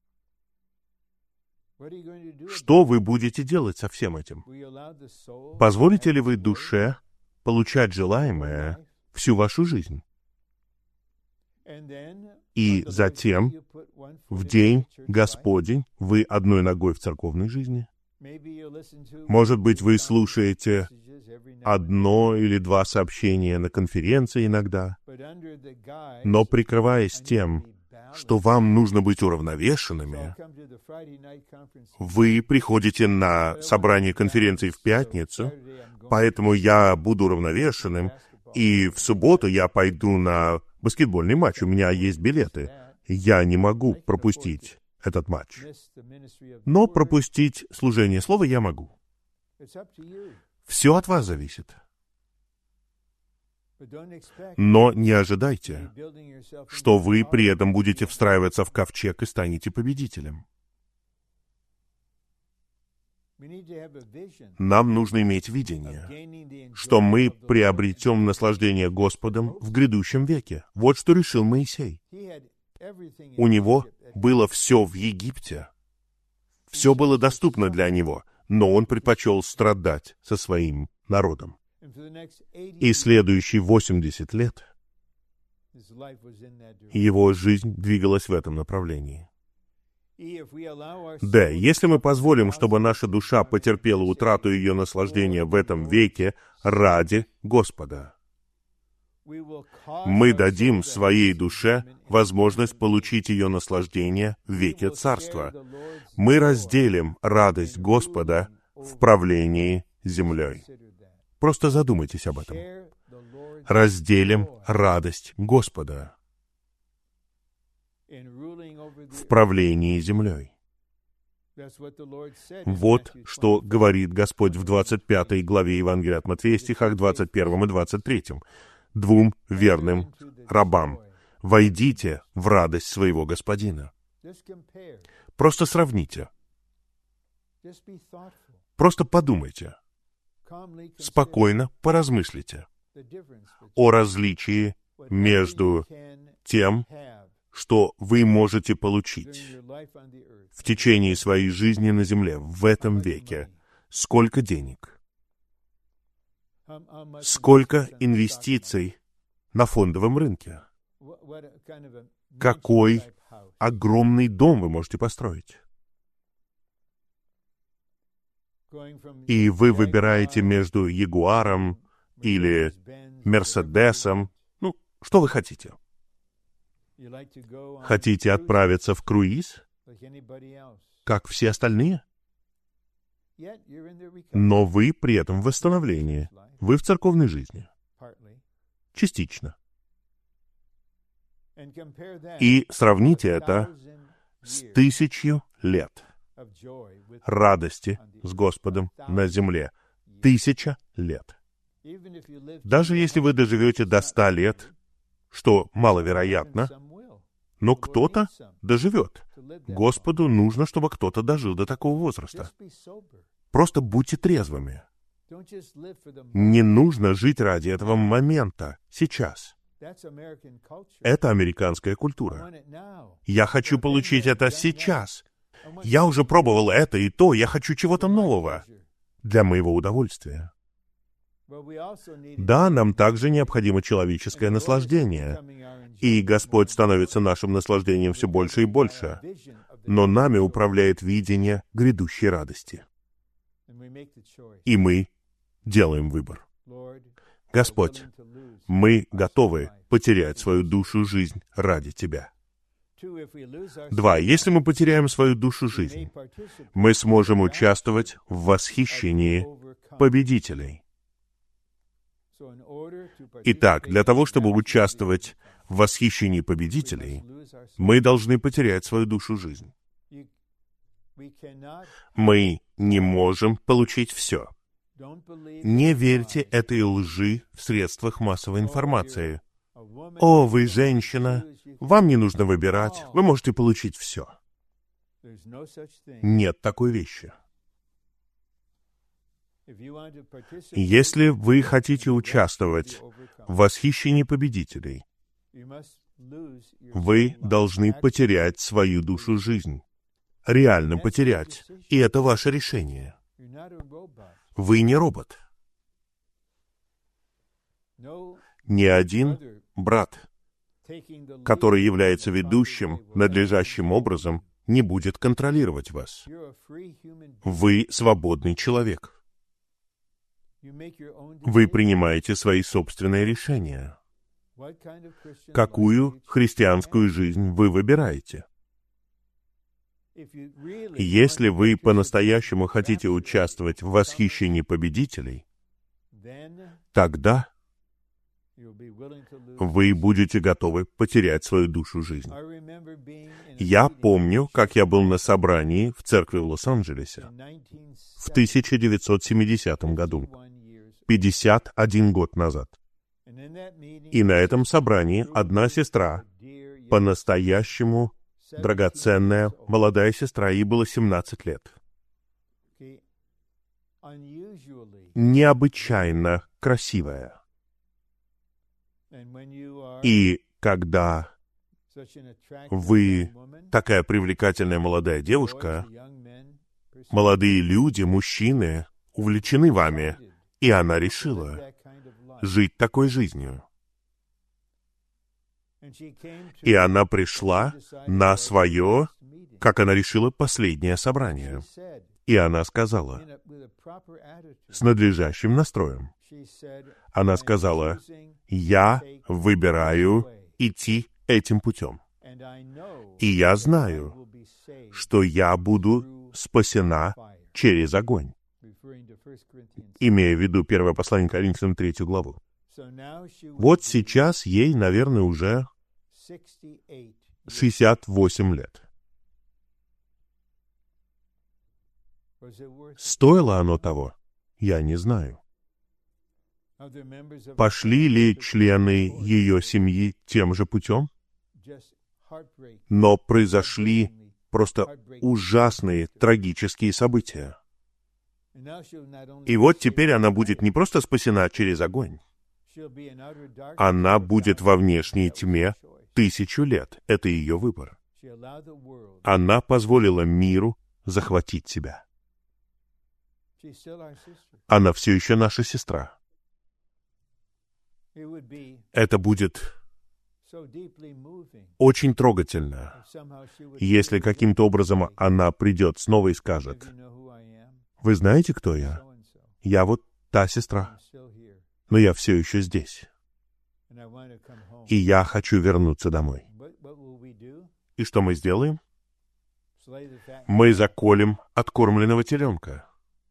A: Что вы будете делать со всем этим? Позволите ли вы душе получать желаемое всю вашу жизнь? И затем, в день Господень, вы одной ногой в церковной жизни? Может быть, вы слушаете одно или два сообщения на конференции иногда, но прикрываясь тем, что вам нужно быть уравновешенными, вы приходите на собрание конференции в пятницу, поэтому я буду уравновешенным, и в субботу я пойду на баскетбольный матч, у меня есть билеты. Я не могу пропустить этот матч. Но пропустить служение слова я могу. Все от вас зависит. Но не ожидайте, что вы при этом будете встраиваться в ковчег и станете победителем. Нам нужно иметь видение, что мы приобретем наслаждение Господом в грядущем веке. Вот что решил Моисей. У него было все в Египте. Все было доступно для него, но он предпочел страдать со своим народом. И следующие 80 лет его жизнь двигалась в этом направлении. Да, если мы позволим, чтобы наша душа потерпела утрату ее наслаждения в этом веке ради Господа, мы дадим своей душе возможность получить ее наслаждение в веке Царства. Мы разделим радость Господа в правлении землей. Просто задумайтесь об этом. Разделим радость Господа в правлении землей. Вот что говорит Господь в 25 главе Евангелия от Матфея, стихах 21 и 23. «Двум верным рабам войдите в радость своего Господина». Просто сравните. Просто подумайте. Спокойно поразмыслите о различии между тем, что вы можете получить в течение своей жизни на земле в этом веке. Сколько денег? Сколько инвестиций на фондовом рынке? Какой огромный дом вы можете построить? И вы выбираете между Ягуаром или Мерседесом. Ну, что вы хотите? Хотите отправиться в круиз, как все остальные? Но вы при этом в восстановлении. Вы в церковной жизни. Частично. И сравните это с 1000 лет радости с Господом на земле. 1000 лет. Даже если вы доживете до 100 лет, что маловероятно, но кто-то доживет. Господу нужно, чтобы кто-то дожил до такого возраста. Просто будьте трезвыми. Не нужно жить ради этого момента, сейчас. Это американская культура. Я хочу получить это сейчас. Я уже пробовал это и то, я хочу чего-то нового для моего удовольствия. Да, нам также необходимо человеческое наслаждение, и Господь становится нашим наслаждением все больше и больше, но нами управляет видение грядущей радости. И мы делаем выбор. Господь, мы готовы потерять свою душу, жизнь ради Тебя. 2. Если мы потеряем свою душу, жизнь, мы сможем участвовать в восхищении победителей. Итак, для того, чтобы участвовать в восхищении победителей, мы должны потерять свою душу, жизнь. Мы не можем получить все. Не верьте этой лжи в средствах массовой информации. «О, вы женщина, вам не нужно выбирать, вы можете получить все». Нет такой вещи. Если вы хотите участвовать в восхищении победителей, вы должны потерять свою душу, жизнь. Реально потерять. И это ваше решение. Вы не робот. Ни один брат, который является ведущим надлежащим образом, не будет контролировать вас. Вы свободный человек. Вы принимаете свои собственные решения. Какую христианскую жизнь вы выбираете? Если вы по-настоящему хотите участвовать в восхищении победителей, тогда вы будете готовы потерять свою душу, жизнь. Я помню, как я был на собрании в церкви в Лос-Анджелесе в 1970 году, 51 год назад. И на этом собрании одна сестра, по-настоящему драгоценная молодая сестра, ей было 17 лет, необычайно красивая. И когда вы такая привлекательная молодая девушка, молодые люди, мужчины увлечены вами, и она решила жить такой жизнью. И она пришла на свое, как она решила, последнее собрание. И она сказала, с надлежащим настроем, она сказала: «Я выбираю идти этим путем. И я знаю, что я буду спасена через огонь». Имея в виду 1 послание Коринфянам 3 главу. Вот сейчас ей, наверное, уже 68 лет. Стоило оно того? Я не знаю. Пошли ли члены ее семьи тем же путем? Но произошли просто ужасные, трагические события. И вот теперь она будет не просто спасена через огонь. Она будет во внешней тьме 1000 лет. Это ее выбор. Она позволила миру захватить себя. Она все еще наша сестра. Это будет очень трогательно, если каким-то образом она придет снова и скажет: «Вы знаете, кто я? Я вот та сестра, но я все еще здесь, и я хочу вернуться домой». И что мы сделаем? Мы заколем откормленного теленка.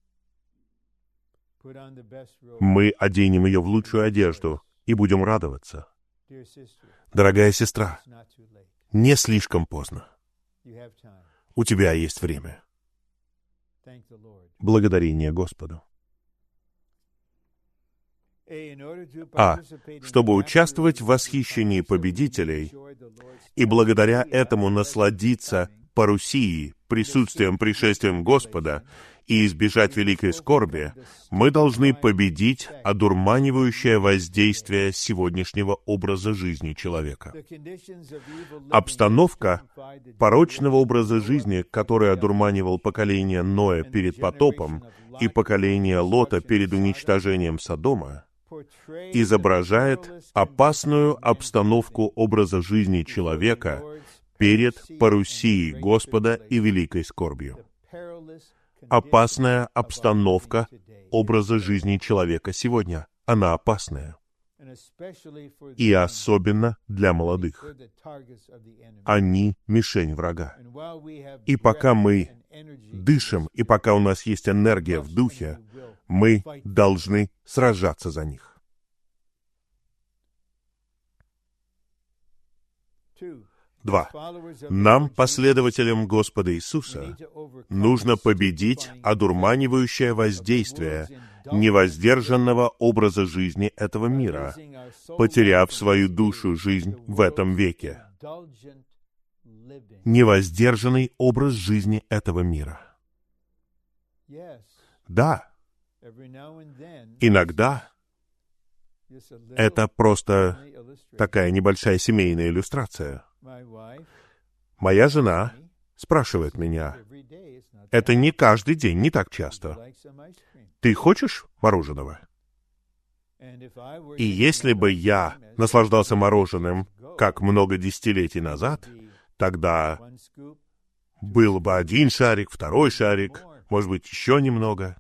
A: Мы оденем ее в лучшую одежду и будем радоваться. Дорогая сестра, не слишком поздно. У тебя есть время. Благодарение Господу. Чтобы участвовать в восхищении победителей и благодаря этому насладиться парусией, присутствием, пришествием Господа, и избежать великой скорби, мы должны победить одурманивающее воздействие сегодняшнего образа жизни человека. Обстановка порочного образа жизни, который одурманивал поколение Ноя перед потопом и поколение Лота перед уничтожением Содома, изображает опасную обстановку образа жизни человека перед парусией Господа и великой скорбью. Опасная обстановка образа жизни человека сегодня. Она опасная. И особенно для молодых. Они мишень врага. И пока мы дышим, и пока у нас есть энергия в духе, мы должны сражаться за них. 2. Нам, последователям Господа Иисуса, нужно победить одурманивающее воздействие невоздержанного образа жизни этого мира, потеряв свою душу жизнь в этом веке. Невоздержанный образ жизни этого мира. Да, иногда это просто такая небольшая семейная иллюстрация. Моя жена спрашивает меня: это не каждый день, не так часто. Ты хочешь мороженого? И если бы я наслаждался мороженым, как много десятилетий назад, тогда был бы 1 шарик, 2 шарик, может быть, еще немного.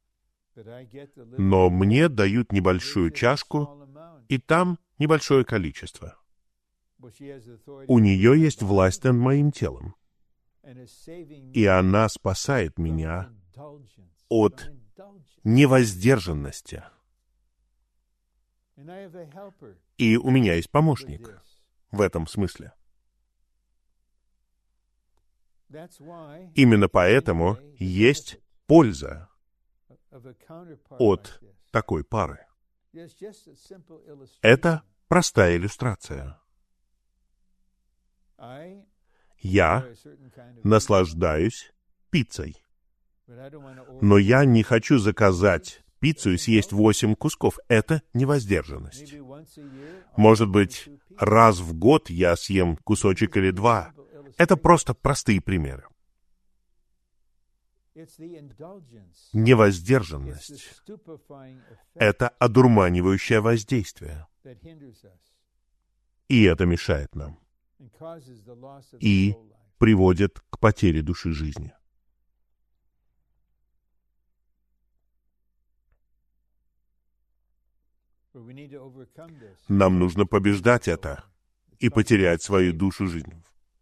A: Но мне дают небольшую чашку, и там небольшое количество. У нее есть власть над моим телом. И она спасает меня от невоздержанности. И у меня есть помощник в этом смысле. Именно поэтому есть польза от такой пары. Это простая иллюстрация. Я наслаждаюсь пиццей, но я не хочу заказать пиццу и съесть 8 кусков. Это невоздержанность. Может быть, раз в год я съем кусочек или 2. Это просто простые примеры. Невоздержанность — это одурманивающее воздействие. И это мешает нам. И приводит к потере души жизни. Нам нужно побеждать это и потерять свою душу жизни.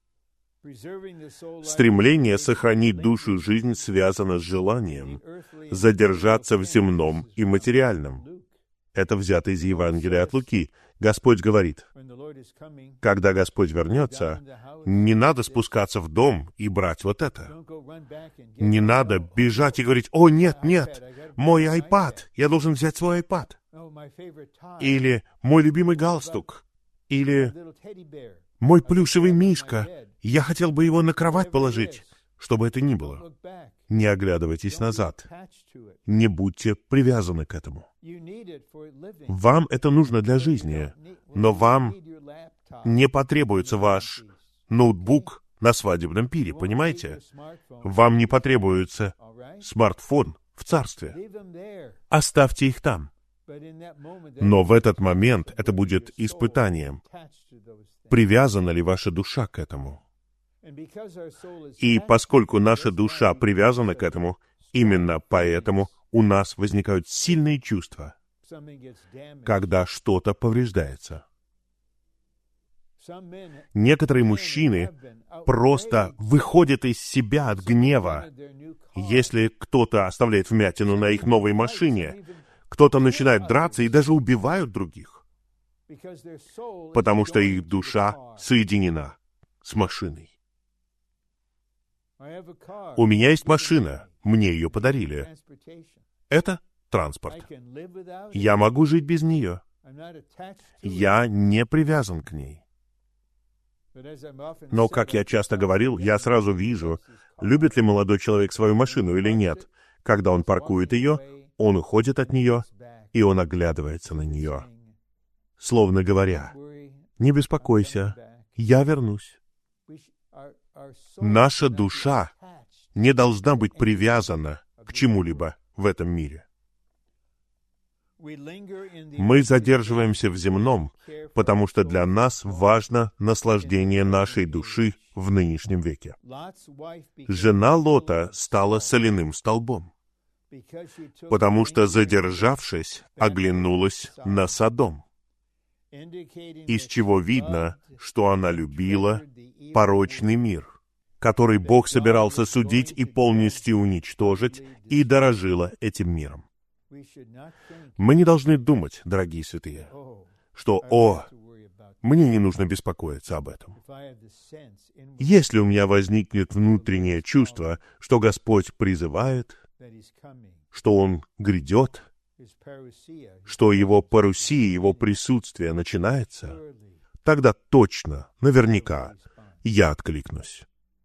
A: Стремление сохранить душу жизнь связано с желанием задержаться в земном и материальном. Это взято из Евангелия от Луки. Господь говорит: когда Господь вернется, не надо спускаться в дом и брать вот это. Не надо бежать и говорить: «О, нет, нет, мой iPad, я должен взять свой iPad». Или «Мой любимый галстук». Или «Мой плюшевый мишка, я хотел бы его на кровать положить». Что бы это ни было, не оглядывайтесь назад. Не будьте привязаны к этому. Вам это нужно для жизни, но вам не потребуется ваш ноутбук на свадебном пире, понимаете? Вам не потребуется смартфон в царстве. Оставьте их там. Но в этот момент это будет испытанием. Привязана ли ваша душа к этому? И поскольку наша душа привязана к этому, именно поэтому у нас возникают сильные чувства, когда что-то повреждается. Некоторые мужчины просто выходят из себя от гнева, если кто-то оставляет вмятину на их новой машине. Кто-то начинает драться и даже убивают других, потому что их душа соединена с машиной. У меня есть машина, мне ее подарили. Это транспорт. Я могу жить без нее. Я не привязан к ней. Но, как я часто говорил, я сразу вижу, любит ли молодой человек свою машину или нет. Когда он паркует ее, он уходит от нее, и он оглядывается на нее, словно говоря: «Не беспокойся, я вернусь». Наша душа не должна быть привязана к чему-либо в этом мире. Мы задерживаемся в земном, потому что для нас важно наслаждение нашей души в нынешнем веке. Жена Лота стала соляным столбом, потому что, задержавшись, оглянулась на Содом, из чего видно, что она любила порочный мир, который Бог собирался судить и полностью уничтожить, и дорожила этим миром. Мы не должны думать, дорогие святые, что «О, мне не нужно беспокоиться об этом». Если у меня возникнет внутреннее чувство, что Господь призывает, что Он грядет, что Его парусия, Его присутствие начинается, тогда точно, наверняка, я откликнусь.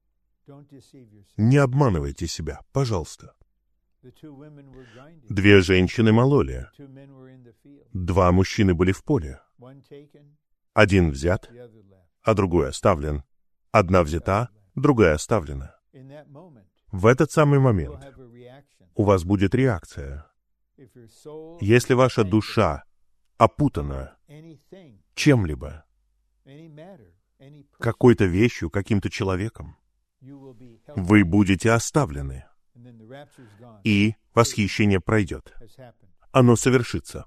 A: Не обманывайте себя, пожалуйста. 2 женщины мололи. 2 мужчины были в поле. Один взят, а другой оставлен. Одна взята, другая оставлена. В этот самый момент у вас будет реакция. Если ваша душа опутана чем-либо, какой-то вещью, каким-то человеком, вы будете оставлены, и восхищение пройдет. Оно совершится.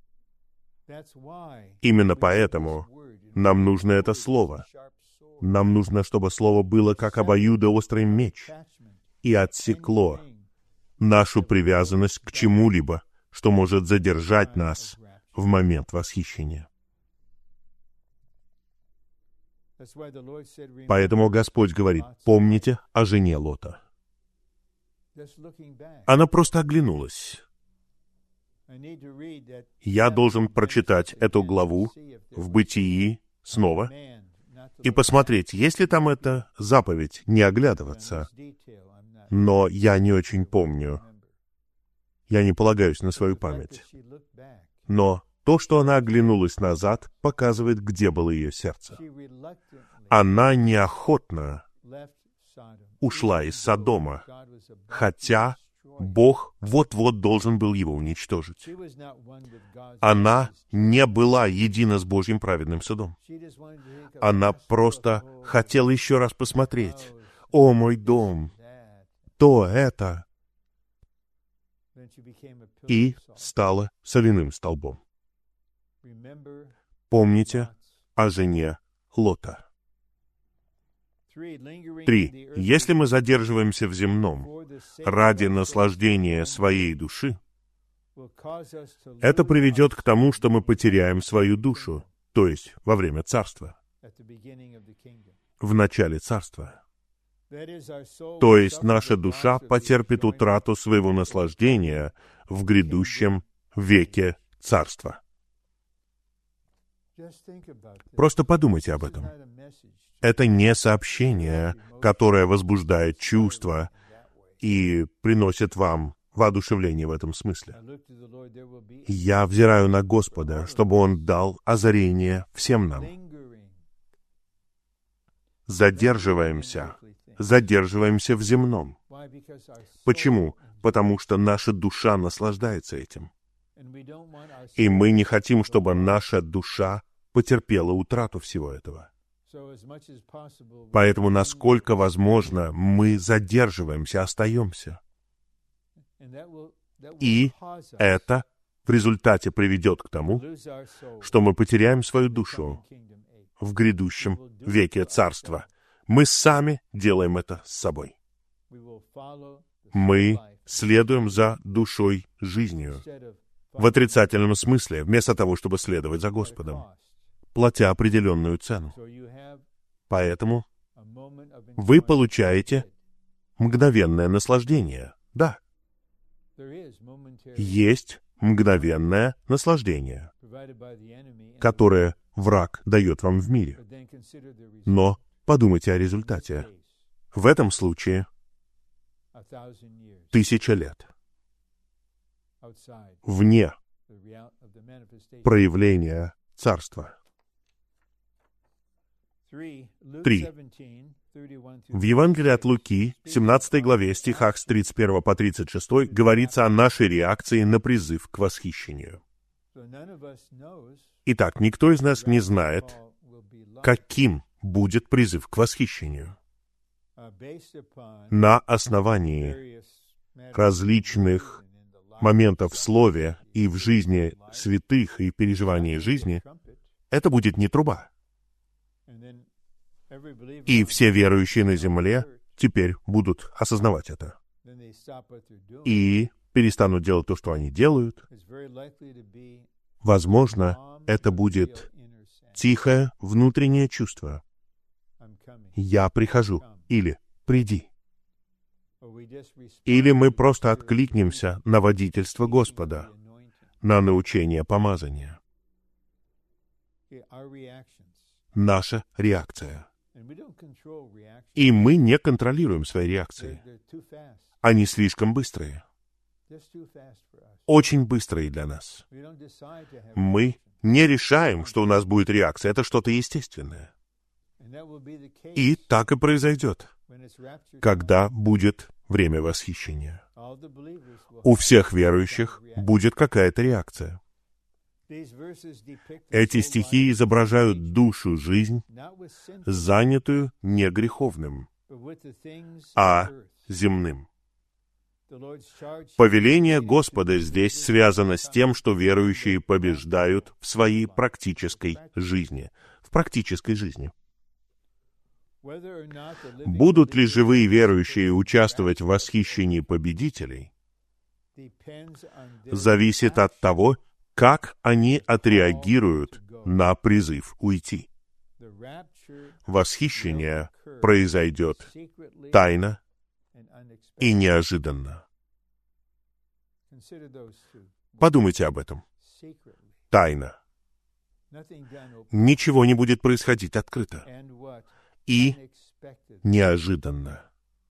A: Именно поэтому нам нужно это слово. Нам нужно, чтобы слово было как обоюдоострый меч и отсекло нашу привязанность к чему-либо, что может задержать нас в момент восхищения. Поэтому Господь говорит: помните о жене Лота. Она просто оглянулась. Я должен прочитать эту главу в Бытии снова и посмотреть, есть ли там эта заповедь не оглядываться. Но я не очень помню. Я не полагаюсь на свою память. Но то, что она оглянулась назад, показывает, где было ее сердце. Она неохотно ушла из Содома, хотя Бог вот-вот должен был его уничтожить. Она не была едина с Божьим праведным судом. Она просто хотела еще раз посмотреть. «О, мой дом! То это!» И стала соляным столбом. Помните о жене Лота. 3. Если мы задерживаемся в земном ради наслаждения своей души, это приведет к тому, что мы потеряем свою душу, то есть во время царства, в начале царства. То есть наша душа потерпит утрату своего наслаждения в грядущем веке Царства. Просто подумайте об этом. Это не сообщение, которое возбуждает чувства и приносит вам воодушевление в этом смысле. Я взираю на Господа, чтобы Он дал озарение всем нам. Задерживаемся в земном. Почему? Потому что наша душа наслаждается этим. И мы не хотим, чтобы наша душа потерпела утрату всего этого. Поэтому, насколько возможно, мы задерживаемся, остаемся. И это в результате приведет к тому, что мы потеряем свою душу в грядущем веке Царства. Мы сами делаем это с собой. Мы следуем за душой жизнью в отрицательном смысле, вместо того, чтобы следовать за Господом, платя определенную цену. Поэтому вы получаете мгновенное наслаждение. Да, есть мгновенное наслаждение, которое враг дает вам в мире. Но подумайте о результате. В этом случае 1000 лет вне проявления Царства. 3. В Евангелии от Луки, 17 главе, стихах с 31 по 36, говорится о нашей реакции на призыв к восхищению. Итак, никто из нас не знает, каким будет призыв к восхищению. На основании различных моментов в Слове и в жизни святых и переживании жизни, это будет не труба. И все верующие на земле теперь будут осознавать это. И перестанут делать то, что они делают. Возможно, это будет тихое внутреннее чувство. «Я прихожу» или «приди». Или мы просто откликнемся на водительство Господа, на научение помазания. Наша реакция. И мы не контролируем свои реакции. Они слишком быстрые. Очень быстрые для нас. Мы не решаем, что у нас будет реакция. Это что-то естественное. И так и произойдет, когда будет время восхищения. У всех верующих будет какая-то реакция. Эти стихи изображают душу, жизнь, занятую не греховным, а земным. Повеление Господа здесь связано с тем, что верующие побеждают в своей практической жизни. В практической жизни. Будут ли живые верующие участвовать в восхищении победителей, зависит от того, как они отреагируют на призыв уйти. Восхищение произойдет тайно и неожиданно. Подумайте об этом. Тайно. Ничего не будет происходить открыто. И неожиданно.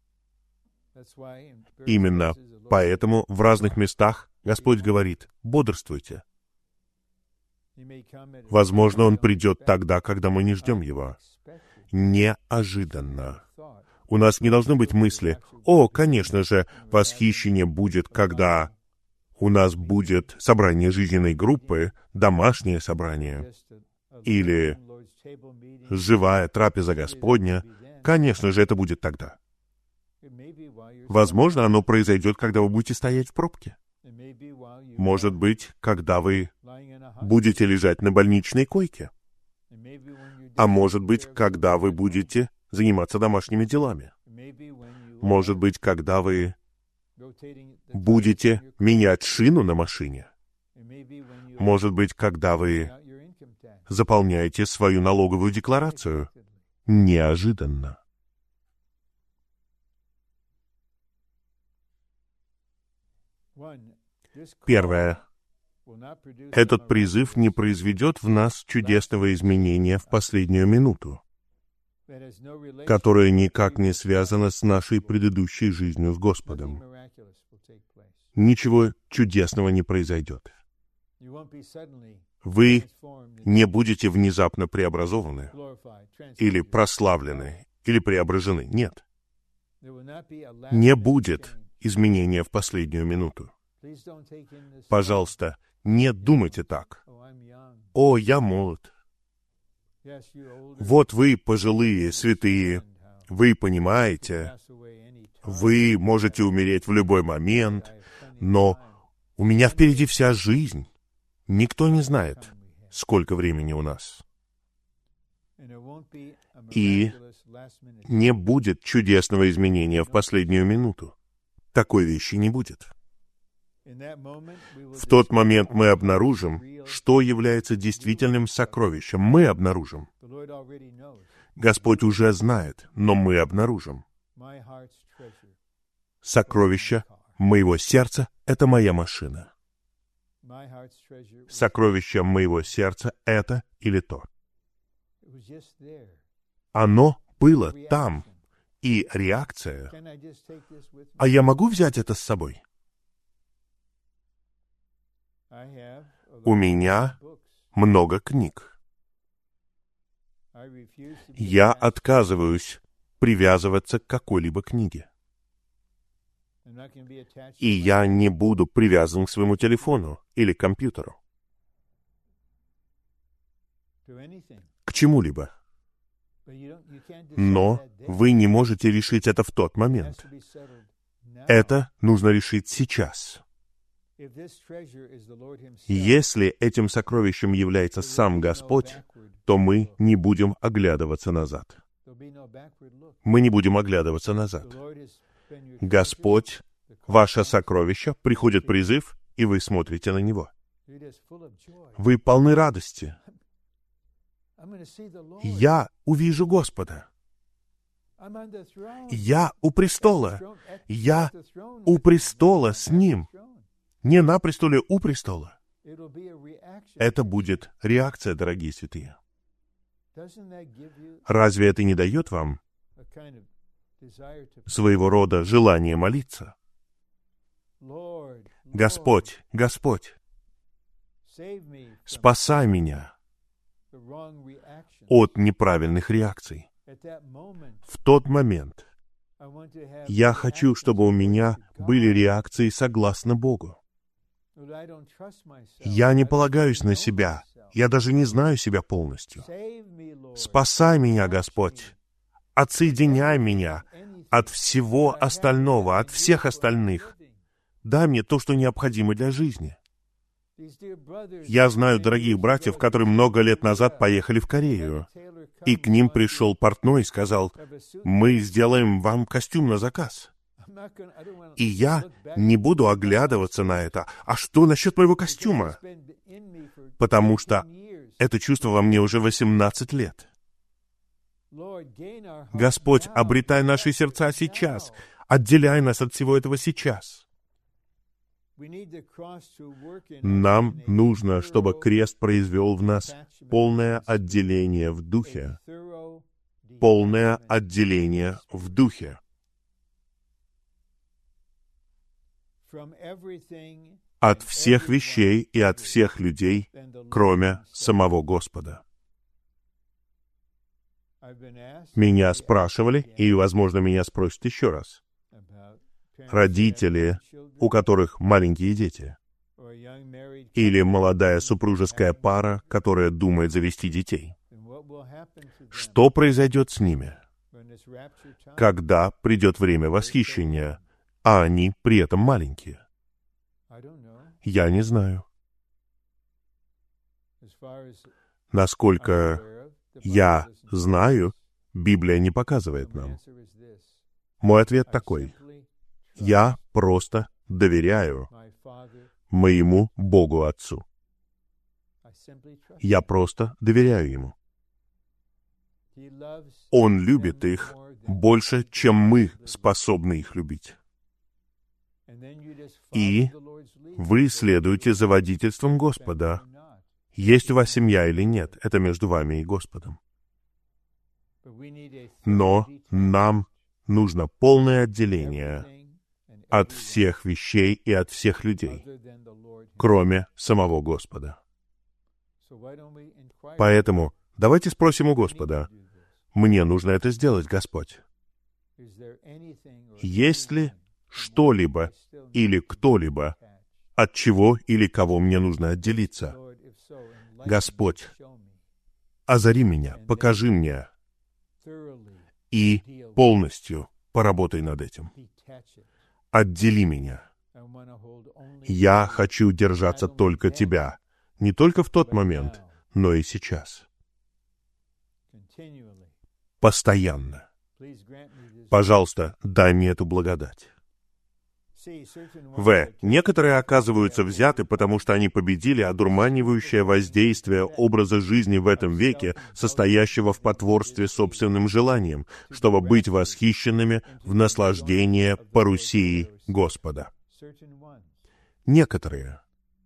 A: Именно поэтому в разных местах Господь говорит: бодрствуйте. Возможно, Он придет тогда, когда мы не ждем Его. Неожиданно. У нас не должно быть мысли: «О, конечно же, восхищение будет, когда у нас будет собрание жизненной группы, домашнее собрание, или живая трапеза Господня». Конечно же, это будет тогда. Возможно, оно произойдет, когда вы будете стоять в пробке. Может быть, когда вы будете лежать на больничной койке. А может быть, когда вы будете заниматься домашними делами. Может быть, когда вы будете менять шину на машине. Может быть, когда вы заполняете свою налоговую декларацию. Неожиданно. Первое. Этот призыв не произведет в нас чудесного изменения в последнюю минуту, которое никак не связано с нашей предыдущей жизнью с Господом. Ничего чудесного не произойдет. Вы не будете внезапно преобразованы, или прославлены, или преображены. Нет. Не будет изменения в последнюю минуту. Пожалуйста, не думайте так. «О, я молод». Вот вы, пожилые, святые, вы понимаете, вы можете умереть в любой момент, но у меня впереди вся жизнь. Никто не знает, сколько времени у нас. И не будет чудесного изменения в последнюю минуту. Такой вещи не будет. В тот момент мы обнаружим, что является действительным сокровищем. Мы обнаружим. Господь уже знает, но мы обнаружим. Сокровище моего сердца — это моя машина. Сокровище моего сердца — это или то. Оно было там. И реакция. А я могу взять это с собой? У меня много книг. Я отказываюсь привязываться к какой-либо книге. И я не буду привязан к своему телефону или компьютеру. К чему-либо. Но вы не можете решить это в тот момент. Это нужно решить сейчас. Если этим сокровищем является сам Господь, то мы не будем оглядываться назад. Мы не будем оглядываться назад. Господь, ваше сокровище, приходит призыв, и вы смотрите на Него. Вы полны радости. Я увижу Господа. Я у престола. Я у престола с Ним. Не на престоле, у престола. Это будет реакция, дорогие святые. Разве это не дает вам своего рода желание молиться? Господь, Господь, спасай меня от неправильных реакций. В тот момент я хочу, чтобы у меня были реакции согласно Богу. Я не полагаюсь на себя. Я даже не знаю себя полностью. Спасай меня, Господь. Отсоединяй меня от всего остального, от всех остальных. Дай мне то, что необходимо для жизни. Я знаю дорогих братьев, которые много лет назад поехали в Корею, и к ним пришел портной и сказал: «Мы сделаем вам костюм на заказ». И я не буду оглядываться на это. А что насчет моего костюма? Потому что это чувство во мне уже 18 лет. Господь, обретай наши сердца сейчас. Отделяй нас от всего этого сейчас. Нам нужно, чтобы крест произвел в нас полное отделение в духе. Полное отделение в духе. От всех вещей и от всех людей, кроме самого Господа. Меня спрашивали, и, возможно, меня спросят еще раз. Родители, у которых маленькие дети, или молодая супружеская пара, которая думает завести детей. Что произойдет с ними, когда придет время восхищения, а они при этом маленькие? Я не знаю. Насколько я знаю, Библия не показывает нам. Мой ответ такой: я просто доверяю моему Богу Отцу. Я просто доверяю Ему. Он любит их больше, чем мы способны их любить. и вы следуете за водительством Господа. Есть у вас семья или нет, это между вами и Господом. Но нам нужно полное отделение от всех вещей и от всех людей, кроме самого Господа. Поэтому давайте спросим у Господа: «Мне нужно это сделать, Господь. Есть ли что-либо или кто-либо, от чего или кого мне нужно отделиться? Господь, озари меня, покажи мне и полностью поработай над этим. Отдели меня. Я хочу держаться только Тебя, не только в тот момент, но и сейчас. Постоянно. Пожалуйста, дай мне эту благодать». Некоторые оказываются взяты, потому что они победили одурманивающее воздействие образа жизни в этом веке, состоящего в потворстве собственным желаниям, чтобы быть восхищенными в наслаждение парусии Господа. Некоторые.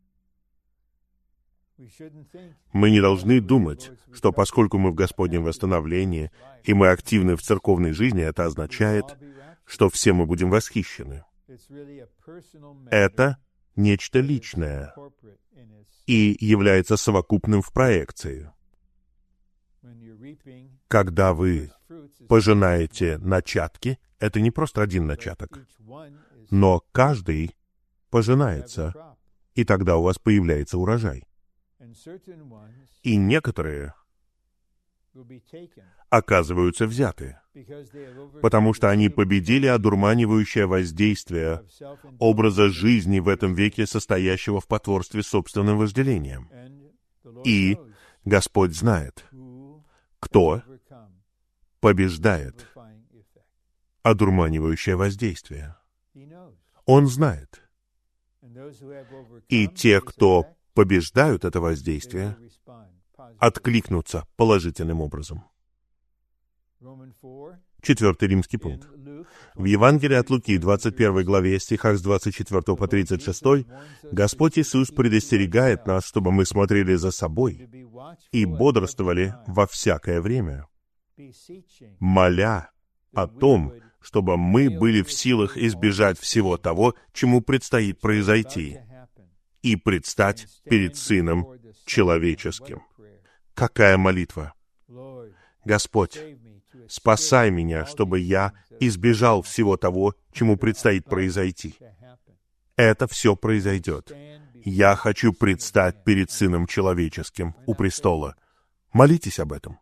A: Мы не должны думать, что поскольку мы в Господнем восстановлении, и мы активны в церковной жизни, это означает, что все мы будем восхищены. Это нечто личное и является совокупным в проекции. Когда вы пожинаете начатки, это не просто один начаток, но каждый пожинается, и тогда у вас появляется урожай. И некоторые оказываются взяты, потому что они победили одурманивающее воздействие образа жизни в этом веке, состоящего в потворстве собственным вожделением. И Господь знает, кто побеждает одурманивающее воздействие. Он знает. И те, кто побеждают это воздействие, откликнутся положительным образом. 4 римский пункт. В Евангелии от Луки, 21 главе, стихах с 24 по 36, Господь Иисус предостерегает нас, чтобы мы смотрели за собой и бодрствовали во всякое время, моля о том, чтобы мы были в силах избежать всего того, чему предстоит произойти, и предстать перед Сыном Человеческим. Какая молитва! Господь, спасай меня, чтобы я избежал всего того, чему предстоит произойти. Это все произойдет. Я хочу предстать перед Сыном Человеческим у престола. Молитесь об этом.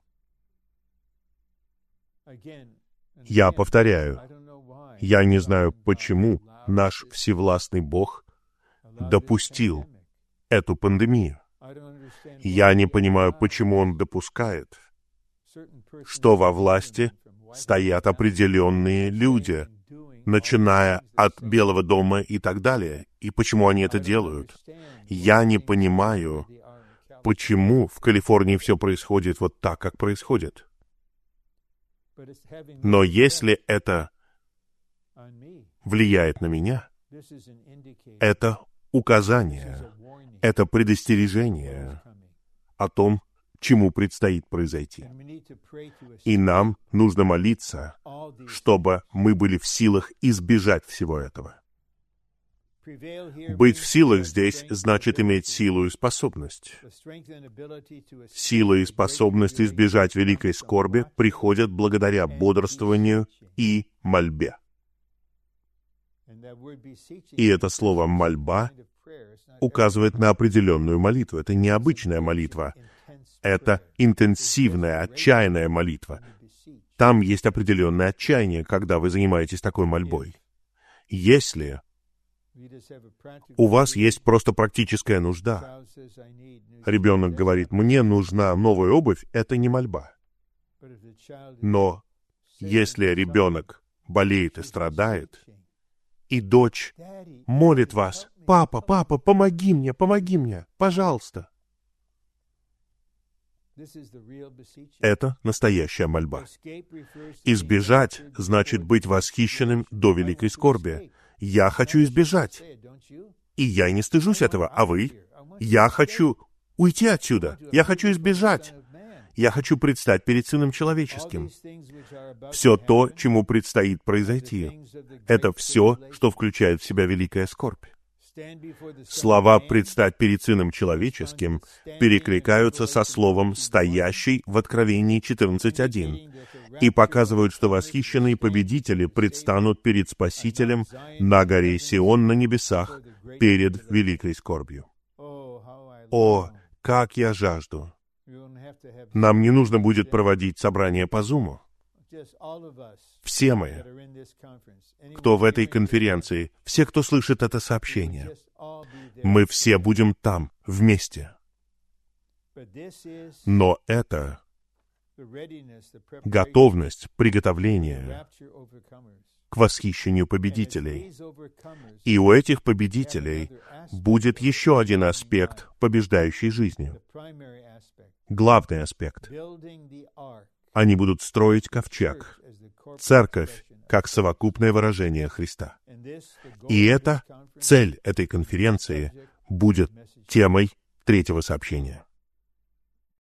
A: Я повторяю, я не знаю, почему наш всевластный Бог допустил эту пандемию. Я не понимаю, почему Он допускает, что во власти стоят определенные люди, начиная от Белого дома и так далее, и почему они это делают. Я не понимаю, почему в Калифорнии все происходит вот так, как происходит. Но если это влияет на меня, это указание, это предостережение о том, чему предстоит произойти. И нам нужно молиться, чтобы мы были в силах избежать всего этого. Быть в силах здесь значит иметь силу и способность. Сила и способность избежать великой скорби приходят благодаря бодрствованию и мольбе. И это слово «мольба» указывает на определенную молитву. Это не обычная молитва. Это интенсивная, отчаянная молитва. Там есть определенное отчаяние, когда вы занимаетесь такой мольбой. Если у вас есть просто практическая нужда, ребенок говорит: «Мне нужна новая обувь», это не мольба. Но если ребенок болеет и страдает, и дочь молит вас: «Папа, папа, помоги мне, пожалуйста». Это настоящая мольба. Избежать значит быть восхищенным до великой скорби. Я хочу избежать. И я не стыжусь этого. А вы? Я хочу уйти отсюда. Я хочу избежать. Я хочу предстать перед Сыном Человеческим. Все то, чему предстоит произойти, это все, что включает в себя великая скорбь. Слова «предстать перед Сыном Человеческим» перекликаются со словом «стоящий» в Откровении 14:1 и показывают, что восхищенные победители предстанут перед Спасителем на горе Сион на небесах перед великой скорбью. О, как я жажду! Нам не нужно будет проводить собрание по Зуму. Все мы, кто в этой конференции, все, кто слышит это сообщение, мы все будем там, вместе. Но это готовность, приготовление к восхищению победителей. И у этих победителей будет еще один аспект побеждающей жизни. Главный аспект. Они будут строить ковчег, церковь, как совокупное выражение Христа. И это цель этой конференции будет темой третьего сообщения.